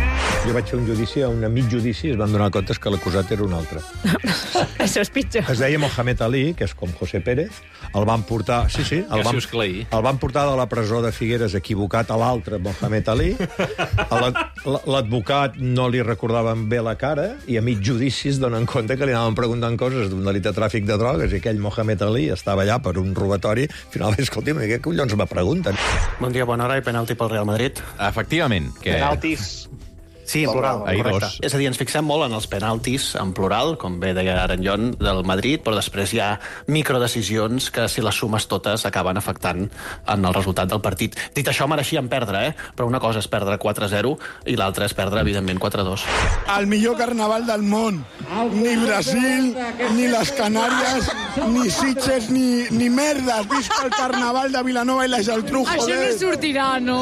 Jo vaig fer un judici, a un mig judici, es van donar compte que l'acusat era un altre. Això és pitjor. Es deia Mohamed Ali, que és com José Pérez. El van portar... Sí, sí. El van, el van portar de la presó de Figueres equivocat a l'altre, Mohamed Ali. L'advocat no li recordaven bé la cara i a mig judici es donen compte que li anaven preguntant coses d'un delit de tràfic de drogues i aquell Mohamed Ali estava allà per un robatori. Finalment, escolti'm, què collons me pregunten? Bon dia, bona hora i penalti pel Real Madrid. Efectivament. Que... Penaltis. Sí, en plural, correcte. És a dir, ens fixem molt en els penaltis, en plural, com bé deia ara en Jon, del Madrid, però després hi ha microdecisions que, si les sumes totes, acaben afectant en el resultat del partit. Dit això, mereixien perdre, eh? Però una cosa és perdre quatre a zero i l'altra és perdre, evidentment, quatre a dos. El millor carnaval del món. Ni Brasil, ni les Canàries, ni Sitges, ni, ni merdes. Visca el carnaval de Vilanova i la Geltrú, joder. Això no sortirà, no?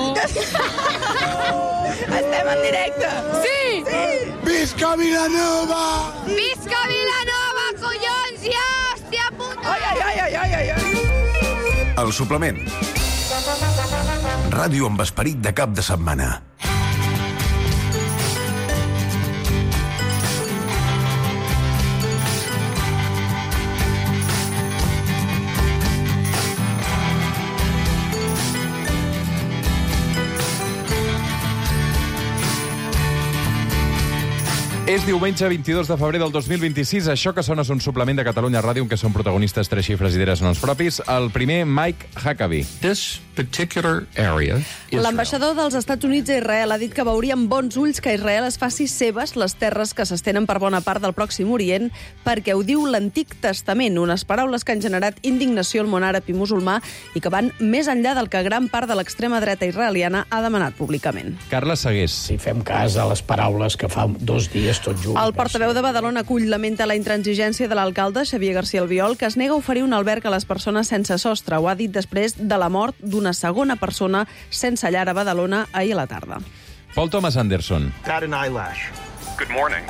Estem en directe. Sí! sí! Visca Vilanova! Visca Vilanova, collons, ja! Hòstia puta! Ai, ai, ai, ai, ai, ai! El suplement. Ràdio amb esperit de cap de setmana. És diumenge vint-i-dos de febrer del dos mil vint-i-sis. Això que sona és un suplement de Catalunya Ràdio en què són protagonistes tres xifres i deres noms propis. El primer, Mike Huckabee. This particular area... L'ambaixador dels Estats Units a Israel ha dit que veuria amb bons ulls que Israel es faci seves les terres que s'estenen per bona part del Pròxim Orient, perquè ho diu l'Antic Testament, unes paraules que han generat indignació al món àrab i musulmà i que van més enllà del que gran part de l'extrema dreta israeliana ha demanat públicament. Carles Segués. Si fem cas a les paraules que fa dos dies tot just... El portaveu de Badalona Cull lamenta la intransigència de l'alcalde, Xavier García Albiol, que es nega a oferir un alberg a les persones sense sostre. Ho ha dit després de la mort d'una segona persona sense llar a Badalona ahir a la tarda. Paul Thomas Anderson. Got an eyelash. Good morning.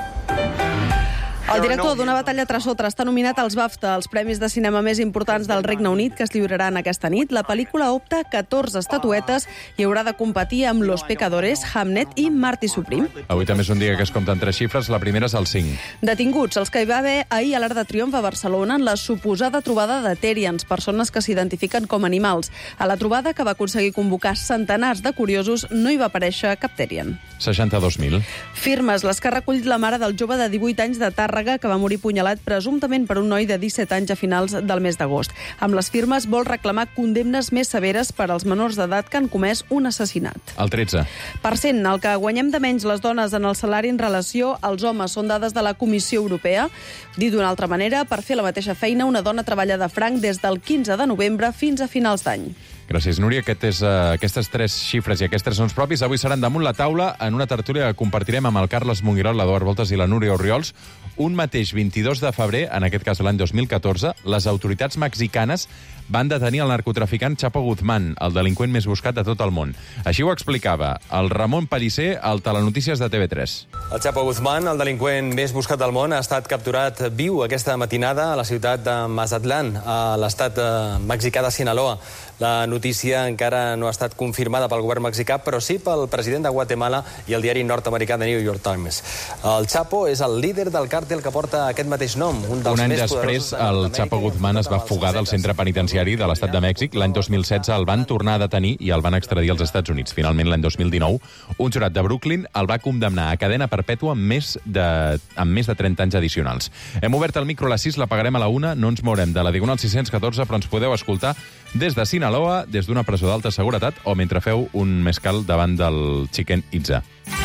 El director d'Una batalla tras otra està nominat als BAFTA, els premis de cinema més importants del Regne Unit, que es lliuraran aquesta nit. La pel·lícula opta catorze estatuetes i haurà de competir amb Los Pecadores, Hamnet i Marty Supreme. Avui també és un dia que es compten tres xifres. La primera és el cinc. Detinguts, els que hi va haver ahir a l'Arc de Triomf a Barcelona en la suposada trobada de Terians, persones que s'identifiquen com animals. A la trobada, que va aconseguir convocar centenars de curiosos, no hi va aparèixer cap Terian. seixanta-dos mil. Firmes, les que ha recollit la mare del jove de divuit anys de Tàrrega que va morir punyalat presumptament per un noi de disset anys a finals del mes d'agost. Amb les firmes vol reclamar condemnes més severes per als menors d'edat que han comès un assassinat. El tretze. Per cent, el que guanyem de menys les dones en el salari en relació als homes són dades de la Comissió Europea. Dit d'una altra manera, per fer la mateixa feina, una dona treballa de franc des del quinze de novembre fins a finals d'any. Gràcies, Núria. Aquest és, uh, aquestes tres xifres i aquests tres noms propis avui seran damunt la taula en una tertúlia que compartirem amb el Carles Monguirol, l'Eduard Voltes i la Núria Orriols. Un mateix vint-i-dos de febrer, en aquest cas l'any dos mil catorze, les autoritats mexicanes van detenir el narcotraficant Chapo Guzmán, el delinqüent més buscat de tot el món. Així ho explicava el Ramon Pellicer al Telenotícies de T V tres. El Chapo Guzmán, el delinqüent més buscat del món, ha estat capturat viu aquesta matinada a la ciutat de Mazatlán, a l'estat mexicà de Sinaloa. La notícia encara no ha estat confirmada pel govern mexicà, però sí pel president de Guatemala i el diari nord-americà de New York Times. El Chapo és el líder del càrtel que porta aquest mateix nom. Un, dels un any més després, el Chapo Guzmán es va fugar del centre penitenciari de l'estat de Mèxic. L'any dos mil setze el van tornar a detenir i el van extradir als Estats Units. Finalment, l'any dos mil dinou, un jurat de Brooklyn el va condemnar a cadena perpètua amb més de, amb més de trenta anys addicionals. Hem obert el micro a les sis, l'apagarem a la una, no ens mourem de la Diagonal sis-cents catorze, però ens podeu escoltar des de Sinaloa, des d'una presó d'alta seguretat o mentre feu un mescal davant del Chicken Itza.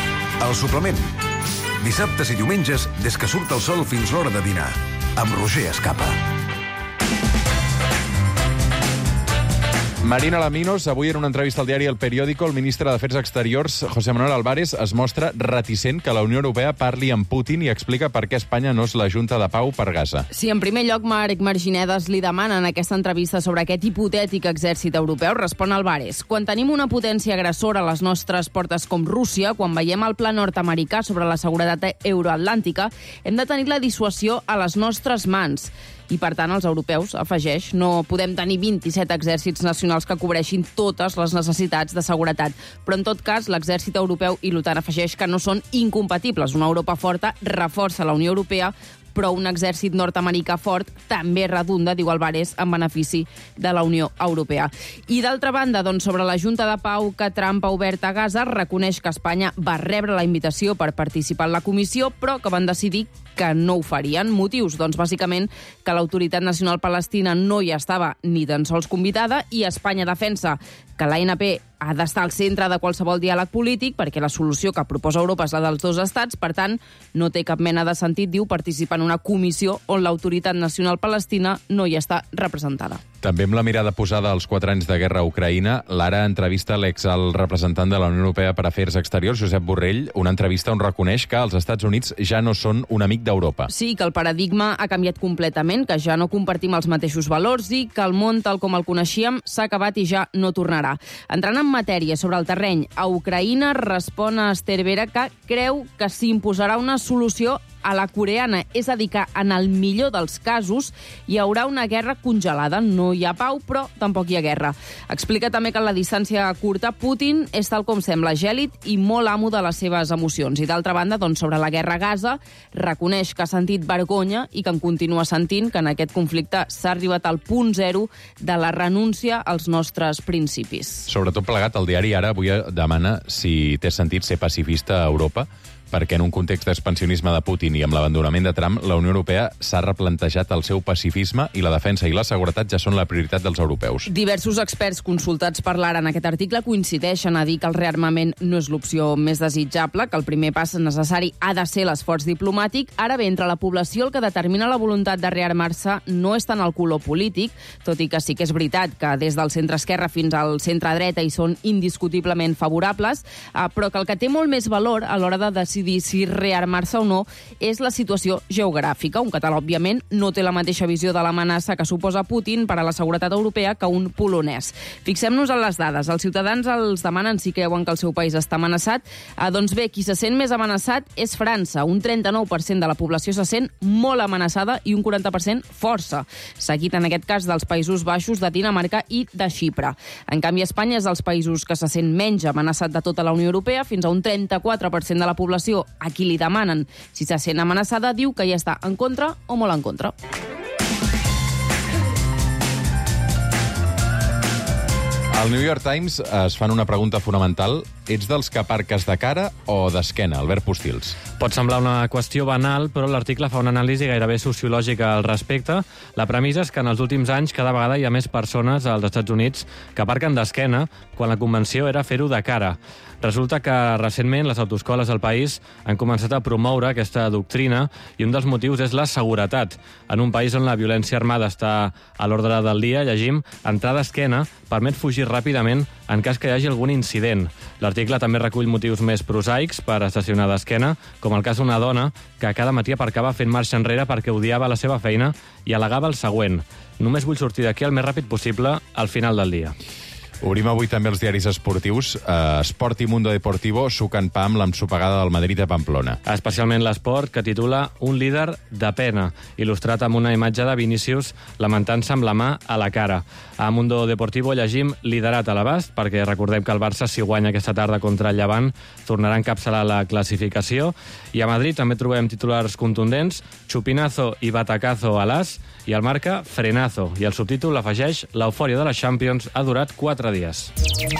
El suplement. Dissabtes i diumenges, des que surt el sol fins l'hora de dinar. Amb Roger Escapa. Marina Laminos, avui en una entrevista al diari El Periódico, el ministre d'Afers Exteriors, José Manuel Álvarez, es mostra reticent que la Unió Europea parli amb Putin i explica per què Espanya no és la Junta de Pau per Gaza. Si en primer lloc Marc Marginedes li demana en aquesta entrevista sobre aquest hipotètic exèrcit europeu, respon Álvarez. Quan tenim una potència agressora a les nostres portes com Rússia, quan veiem el pla nord-americà sobre la seguretat euroatlàntica, hem de tenir la dissuasió a les nostres mans. i, per tant, els europeus, afegeix, no podem tenir vint-i-set exèrcits nacionals que cobreixin totes les necessitats de seguretat. Però, en tot cas, l'exèrcit europeu i l'OTAN afegeix que no són incompatibles. Una Europa forta reforça la Unió Europea, però un exèrcit nord-americà fort també redunda, diu Álvarez, en benefici de la Unió Europea. I d'altra banda, doncs, sobre la Junta de Pau que Trump ha obert a Gaza, reconeix que Espanya va rebre la invitació per participar en la comissió, però que van decidir que no ho farien. Motius, doncs, bàsicament, que l'Autoritat Nacional Palestina no hi estava ni tan sols convidada i Espanya defensa que l'A N P ha d'estar al centre de qualsevol diàleg polític perquè la solució que proposa Europa és la dels dos estats, per tant, no té cap mena de sentit, diu, participar en una comissió on l'Autoritat Nacional Palestina no hi està representada. També amb la mirada posada als quatre anys de guerra a Ucraïna, l'Ara entrevista l'exalt representant de la Unió Europea per Afers Exteriors, Josep Borrell, una entrevista on reconeix que els Estats Units ja no són un amic d'Europa. Sí, que el paradigma ha canviat completament, que ja no compartim els mateixos valors i que el món tal com el coneixíem s'ha acabat i ja no tornarà. Entrant en matèria sobre el terreny, a Ucraïna respon a Esther Vera que creu que s'imposarà una solució a la coreana, és a dir, que en el millor dels casos hi haurà una guerra congelada. No hi ha pau, però tampoc hi ha guerra. Explica també que en la distància curta Putin és tal com sembla, gèlid i molt amo de les seves emocions. I d'altra banda, doncs, sobre la guerra a Gaza, reconeix que ha sentit vergonya i que en continua sentint que en aquest conflicte s'ha arribat al punt zero de la renúncia als nostres principis. Sobretot plegat, el diari Ara avui demana si té sentit ser pacifista a Europa, perquè en un context d'expansionisme de Putin i amb l'abandonament de Trump, la Unió Europea s'ha replantejat el seu pacifisme i la defensa i la seguretat ja són la prioritat dels europeus. Diversos experts consultats per l'Ara en aquest article coincideixen a dir que el rearmament no és l'opció més desitjable, que el primer pas necessari ha de ser l'esforç diplomàtic. Ara bé, entre la població el que determina la voluntat de rearmar-se no és tant el color polític, tot i que sí que és veritat que des del centre-esquerra fins al centre-dreta hi són indiscutiblement favorables, però que el que té molt més valor a l'hora de decidir si rearmar-se o no és la situació geogràfica. Un català, òbviament, no té la mateixa visió de l'amenaça que suposa Putin per a la seguretat europea que un polonès. Fixem-nos en les dades. Els ciutadans els demanen si creuen que el seu país està amenaçat. Ah, doncs bé, qui se sent més amenaçat és França. Un trenta-nou per cent de la població se sent molt amenaçada i un quaranta per cent força. Seguit, en aquest cas, dels Països Baixos, de Dinamarca i de Xipre. En canvi, Espanya és dels països que se sent menys amenaçat de tota la Unió Europea, fins a un trenta-quatre per cent de la població a qui li demanen si se sent amenaçada diu que ja està en contra o molt en contra. Al New York Times es fan una pregunta fonamental. Ets dels que aparques de cara o d'esquena, Albert Postils? Pot semblar una qüestió banal, però l'article fa una anàlisi gairebé sociològica al respecte. La premissa és que en els últims anys cada vegada hi ha més persones als Estats Units que aparquen d'esquena, quan la convenció era fer-ho de cara. Resulta que recentment les autoescoles al país han començat a promoure aquesta doctrina i un dels motius és la seguretat. En un país on la violència armada està a l'ordre del dia, llegim, entrar d'esquena permet fugir ràpidament en cas que hi hagi algun incident. L'article també recull motius més prosaics per estacionar d'esquena, com el cas d'una dona que cada matí aparcava fent marxa enrere perquè odiava la seva feina i al·legava el següent: només vull sortir d'aquí el més ràpid possible al final del dia. Obrim avui també els diaris esportius. Uh, Sport i Mundo Deportivo suquen pa amb l'ensopegada del Madrid a Pamplona. Especialment l'Esport, que titula Un líder de pena, il·lustrat amb una imatge de Vinícius lamentant-se amb la mà a la cara. A Mundo Deportivo llegim liderat a l'abast, perquè recordem que el Barça, si guanya aquesta tarda contra el Llevant, tornarà a encapçalar la classificació. I a Madrid també trobem titulars contundents: Chupinazo i Batacazo a l'As, i el Marca, Frenazo. I el subtítol afegeix: l'eufòria de la Champions ha durat quatre dies.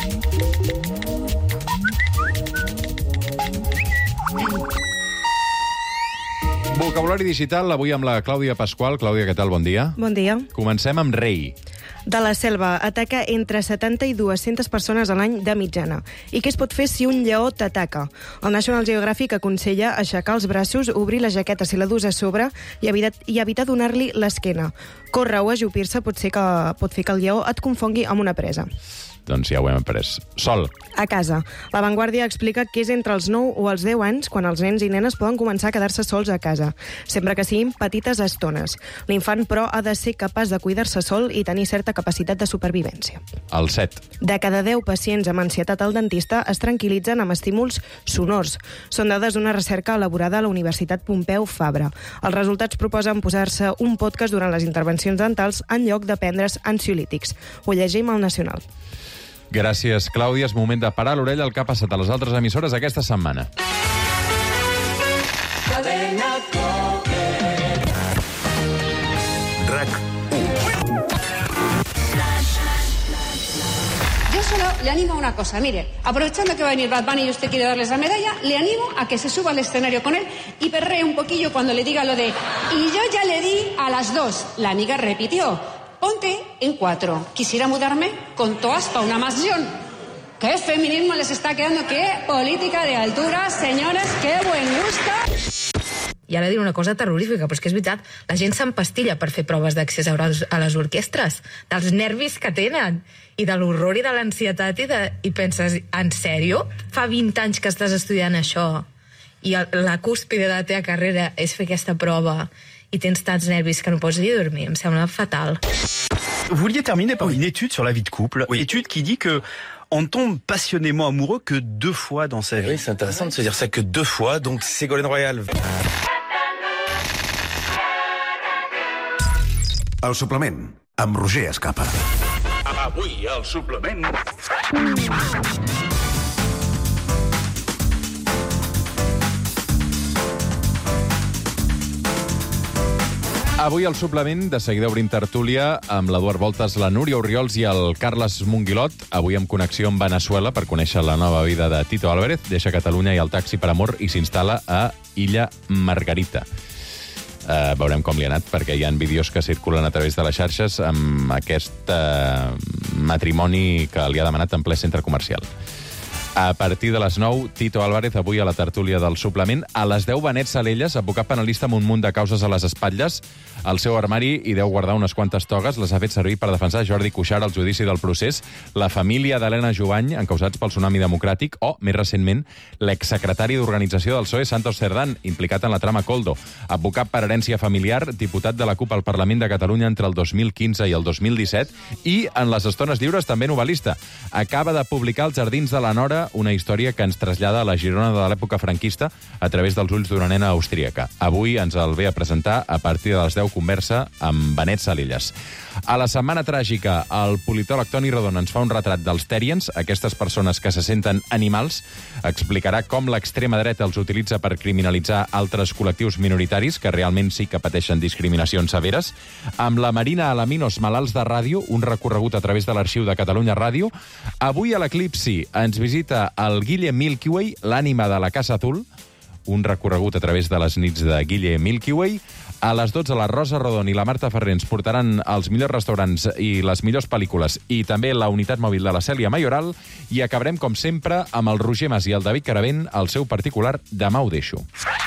Vocabulari digital, avui amb la Clàudia Pasqual. Clàudia, què tal? Bon dia. Bon dia. Comencem amb rei. De la selva ataca entre setanta i dues-centes persones a l'any de mitjana. I què es pot fer si un lleó t'ataca? El National Geographic aconsella aixecar els braços, obrir la jaqueta si la dus a sobre i evitar, i evitar donar-li l'esquena. Córrer o ajupir-se pot, ser que, pot fer que el lleó et confongui amb una presa. doncs ja ho hem après. Sol. A casa. La Vanguardia explica que és entre els nou o els deu anys quan els nens i nenes poden començar a quedar-se sols a casa, sempre que siguin petites estones. L'infant, però, ha de ser capaç de cuidar-se sol i tenir certa capacitat de supervivència. El set. De cada deu pacients amb ansietat al dentista es tranquil·litzen amb estímuls sonors. Són dades d'una recerca elaborada a la Universitat Pompeu Fabra. Els resultats proposen posar-se un podcast durant les intervencions dentals en lloc de prendre's ansiolítics. Ho llegim al Nacional. Gràcies, Clàudia. És moment de parar l'orella al que ha passat a les altres emissores aquesta setmana. RAC Yo solo le animo a una cosa, mire, aprovechando que va a venir Bad Bunny y usted quiere darles la medalla, le animo a que se suba al escenario con él y perree un poquillo cuando le diga lo de y yo ya le di a las dos. La amiga repitió, ponte en cuatro. Quisiera mudarme con todas para una mansión. ¿Qué feminismo les está quedando? ¿Qué política de altura, señores? ¡Qué buen gusto! I ara diré una cosa terrorífica, però és que és veritat, la gent s'empastilla per fer proves d'accés a les orquestres, dels nervis que tenen, i de l'horror i de l'ansietat, i, de, i penses, en sèrio? Fa vint anys que estàs estudiant això, i el, la cúspide de la teva carrera és fer aquesta prova, i tens tants nervis que no pots ni dormir, em sembla fatal. Vous vouliez terminer par une étude sur la vie de couple, oui. Étude qui dit que on tombe passionnément amoureux que deux fois dans sa vie. Oui, c'est intéressant de se dire ça que deux fois, donc Ségolène Royal. El suplement, amb Roger Escapa. Avui, el suplement... Avui al suplement, de seguida obrim tertúlia amb l'Eduard Voltes, la Núria Orriols i el Carles Monguilot. Avui amb connexió amb Veneçuela per conèixer la nova vida de Tito Álvarez. Deixa Catalunya i el taxi per amor i s'instal·la a Illa Margarita. Uh, veurem com li ha anat, perquè hi ha vídeos que circulen a través de les xarxes amb aquest uh, matrimoni que li ha demanat en ple centre comercial. A partir de les nou, Tito Álvarez, avui a la tertúlia del suplement. A les deu, Benet Salellas, advocat penalista amb un munt de causes a les espatlles. Al seu armari hi deu guardar unes quantes togues. Les ha fet servir per defensar Jordi Cuixart al judici del procés, la família d'Helena Jovany, encausats pel tsunami democràtic, o, més recentment, l'exsecretari d'organització del P S O E, Santos Cerdán, implicat en la trama Koldo. Advocat per herència familiar, diputat de la CUP al Parlament de Catalunya entre el dos mil quinze i el dos mil disset, i, en les estones lliures, també novel·lista. Acaba de publicar Els jardins de la Nora, una història que ens trasllada a la Girona de l'època franquista a través dels ulls d'una nena austríaca. Avui ens el ve a presentar a partir de les deu, conversa amb Benet Salellas. A la setmana tràgica, el politòleg Toni Rodon ens fa un retrat dels Terriens, aquestes persones que se senten animals. Explicarà com l'extrema dreta els utilitza per criminalitzar altres col·lectius minoritaris que realment sí que pateixen discriminacions severes. Amb la Marina Alaminos, malalts de ràdio, un recorregut a través de l'arxiu de Catalunya Ràdio. Avui a l'Eclipsi ens visita el Guille Milky Way, l'ànima de la Casa Azul, un recorregut a través de les nits de Guille Milky Way. A les dotze, la Rosa Rodon i la Marta Ferrer ens portaran els millors restaurants i les millors pel·lícules, i també la unitat mòbil de la Cèlia Mayoral, i acabarem, com sempre, amb el Roger Mas i el David Caravent, el seu particular Demà ho deixo.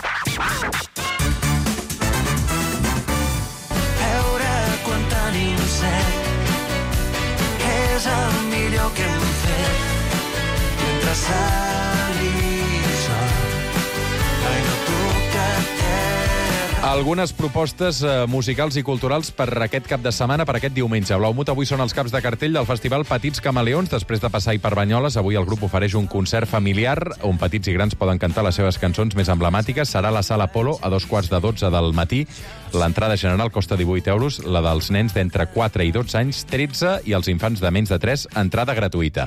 Veure quan tenim set és el millor que hem fet mentre sal i sol. Ai, no toca terra. Algunes propostes eh, musicals i culturals per aquest cap de setmana, per aquest diumenge. Blaumut avui són els caps de cartell del festival Petits Camaleons. Després de passar-hi per Banyoles, avui el grup ofereix un concert familiar on petits i grans poden cantar les seves cançons més emblemàtiques. Serà a la Sala Apolo a dos quarts de dotze del matí. L'entrada general costa divuit euros, la dels nens d'entre quatre i dotze anys, tretze, i els infants de menys de tres, entrada gratuïta.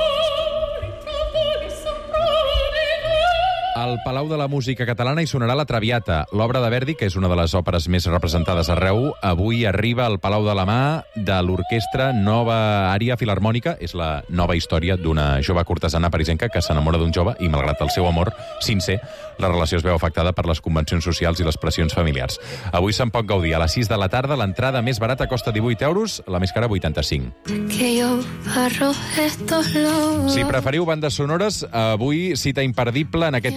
Al Palau de la Música Catalana hi sonarà La Traviata, l'obra de Verdi, que és una de les òperes més representades arreu. Avui arriba al Palau de la Mà de l'orquestra Nova Ària Filarmònica. És la nova història d'una jove cortesana parisenca que s'enamora d'un jove i, malgrat el seu amor sincer, la relació es veu afectada per les convencions socials i les pressions familiars. Avui se'n pot gaudir a les sis de la tarda. L'entrada més barata costa divuit euros, la més cara vuitanta-cinc. Si preferiu bandes sonores, avui cita imperdible, en aquest cas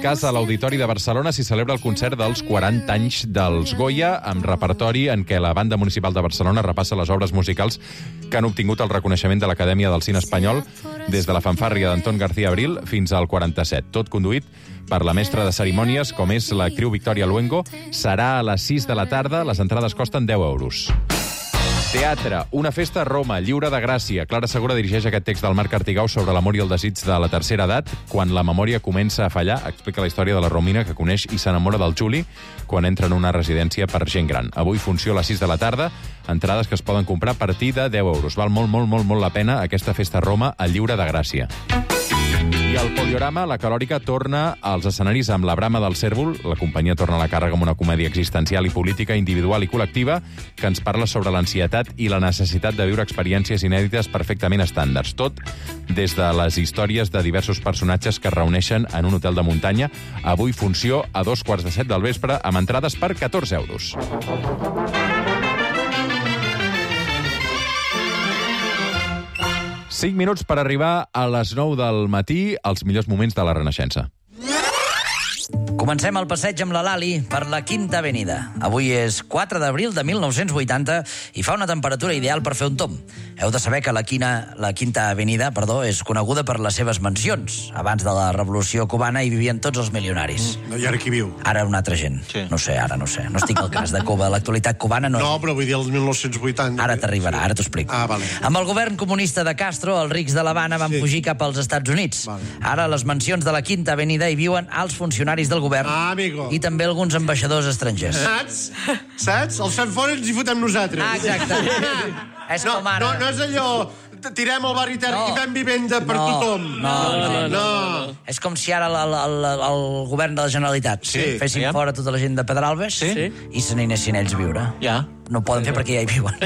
Comencem el passeig amb la Lali per la Quinta Avenida. Avui és quatre d'abril de mil nou-cents vuitanta i fa una temperatura ideal per fer un tomb. Heu de saber que la, Quina, la Quinta Avenida perdó, és coneguda per les seves mansions. Abans de la Revolució Cubana hi vivien tots els milionaris. No, I ara qui viu? Ara una altra gent. Sí. No sé, ara no sé. No estic al cas de Cuba. L'actualitat cubana no... No, però vull dir els mil nou-cents vuitanta. Ara t'arribarà, sí. Ara t'ho explico. Ah, vale. Amb el govern comunista de Castro, els rics de l'Havana van sí. fugir cap als Estats Units. Vale. Ara a les mansions de la Quinta Avenida hi viuen alts funcionaris del govern ah, amigo. I també alguns ambaixadors estrangers. Saps? Saps? Els fem fora i ens hi fotem nosaltres. Ah, exacte. És no, com ara. No, no és allò... Tirem el barri terra no. i fem vivenda per no. tothom. No, no, no, no, no. És com si ara el, el, el, el govern de la Generalitat sí. fessin ja. fora tota la gent de Pedralbes sí. i se n'anessin ells a viure. Ja. No ho poden fer perquè ja hi viuen.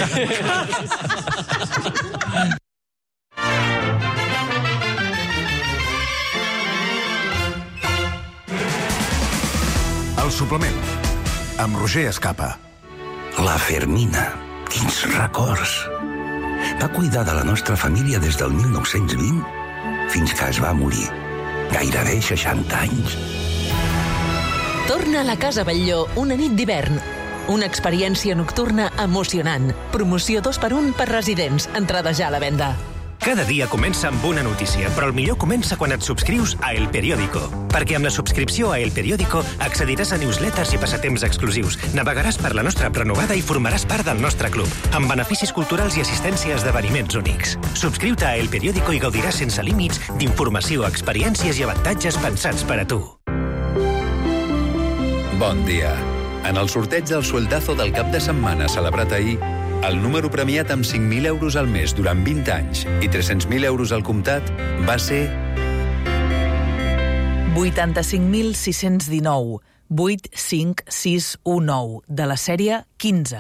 El suplement, amb Roger Escapa. La Fermina, quins records. Va cuidar de la nostra família des del mil nou-cents vint fins que es va morir. Gairebé seixanta anys. Torna a la Casa Batlló una nit d'hivern. Una experiència nocturna emocionant. Promoció dos per un per residents. Entrada ja a la venda. Cada dia comença amb una notícia, però el millor comença quan et subscrius a El Periódico. Perquè amb la subscripció a El Periódico accediràs a newsletters i passatemps exclusius, navegaràs per la nostra app renovada i formaràs part del nostre club, amb beneficis culturals i assistència a esdeveniments únics. Subscriu-te a El Periódico i gaudiràs sense límits d'informació, experiències i avantatges pensats per a tu. Bon dia. En el sorteig del sueldazo del cap de setmana celebrat ahir, el número premiat amb cinc mil euros al mes durant vint anys i tres-cents mil euros al comptat va ser... vuitanta-cinc mil sis-cents dinou, vuit cinc sis u nou, de la sèrie quinze.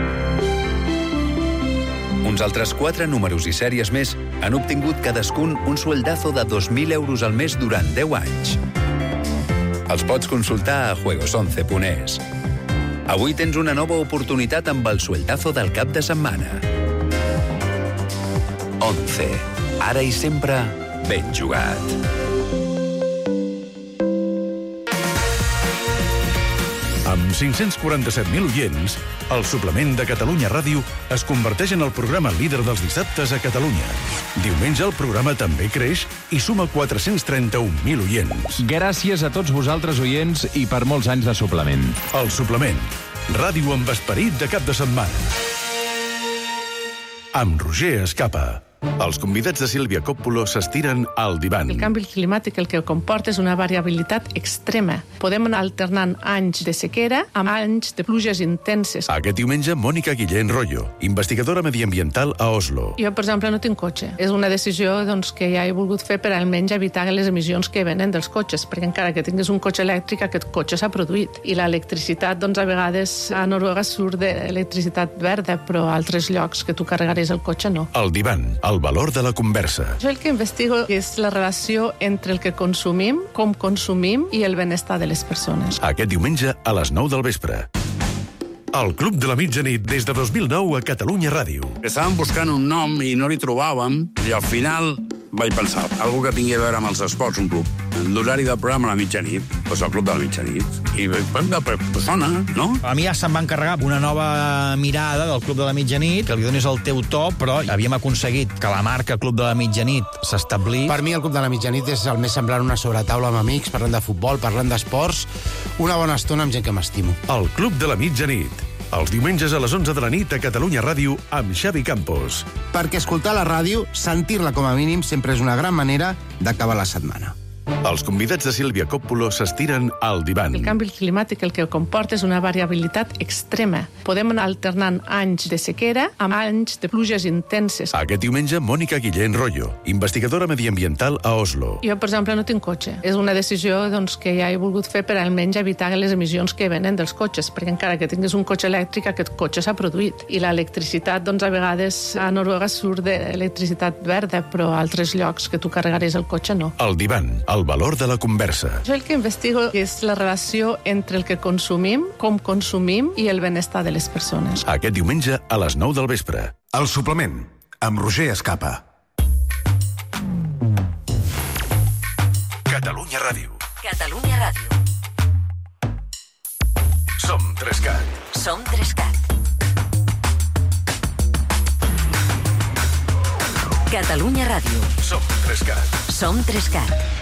Uns altres quatre números i sèries més han obtingut cadascun un sueldazo de dos mil euros al mes durant deu anys. Els pots consultar a juegos once punt es. Avui tens una nova oportunitat amb el sueldazo del cap de setmana. Once. Ara i sempre, ben jugat. Amb cinc-cents quaranta-set mil oients, el suplement de Catalunya Ràdio es converteix en el programa líder dels dissabtes a Catalunya. Diumenge el programa també creix i suma quatre-cents trenta-un mil oients. Gràcies a tots vosaltres, oients, i per molts anys de suplement. El suplement. Ràdio amb esperit de cap de setmana. Amb Roger Escapa. Els convidats de Sílvia Coppola s'estiren al divan. El canvi climàtic el que comporta és una variabilitat extrema. Podem anar alternant anys de sequera amb anys de pluges intenses. Aquest diumenge, Mònica Guillén Rollo, investigadora mediambiental a Oslo. Jo, per exemple, no tinc cotxe. És una decisió doncs, que ja he volgut fer per almenys evitar les emissions que venen dels cotxes, perquè encara que tinguis un cotxe elèctric, aquest cotxe s'ha produït. I l'electricitat, doncs, a vegades a Noruega surt d'electricitat verda, però a altres llocs que tu carregaries el cotxe no. El divan, el valor de la conversa. Jo el que investigo és la relació entre el que consumim, com consumim i el benestar de les persones. Aquest diumenge a les nou del vespre. El Club de la Mitjanit des de dos mil nou a Catalunya Ràdio. Estàvem buscant un nom i no li trobàvem i al final vaig pensar, algú que tingui a veure amb els esports, un club. L'horari del programa a la mitjanit, doncs el club de la mitjanit. I pues sona, no? A mi ja se'm va encarregar una nova mirada del Club de la Mitjanit, que li donis el teu to, però havíem aconseguit que la marca Club de la Mitjanit s'establís. Per mi el Club de la Mitjanit és el més semblant a una sobretaula amb amics, parlant de futbol, parlant d'esports, una bona estona amb gent que m'estimo. El Club de la Mitjanit. Els diumenges a les onze de la nit a Catalunya Ràdio amb Xavi Campos. Perquè escoltar la ràdio, sentir-la com a mínim, sempre és una gran manera d'acabar la setmana. Els convidats de Sílvia Coppola s'estiren al divan. El canvi climàtic el que comporta és una variabilitat extrema. Podem anar alternant anys de sequera amb anys de pluges intenses. Aquest diumenge, Mònica Guillén Rollo, investigadora mediambiental a Oslo. Jo, per exemple, no tinc cotxe. És una decisió doncs, que ja he volgut fer per almenys evitar les emissions que venen dels cotxes, perquè encara que tinguis un cotxe elèctric, aquest cotxe s'ha produït. I l'electricitat, doncs, a vegades a Noruega surt d'electricitat verda, però a altres llocs que tu carregaries el cotxe no. El divan, el valor de la conversa. Jo el que investigo és la relació entre el que consumim, com consumim i el benestar de les persones. Aquest diumenge a les nou del vespre. El suplement, amb Roger Escapa. Catalunya Ràdio. Catalunya Ràdio. Som Trescat. Som Trescat. Catalunya Ràdio. Som Trescat. Som Trescat.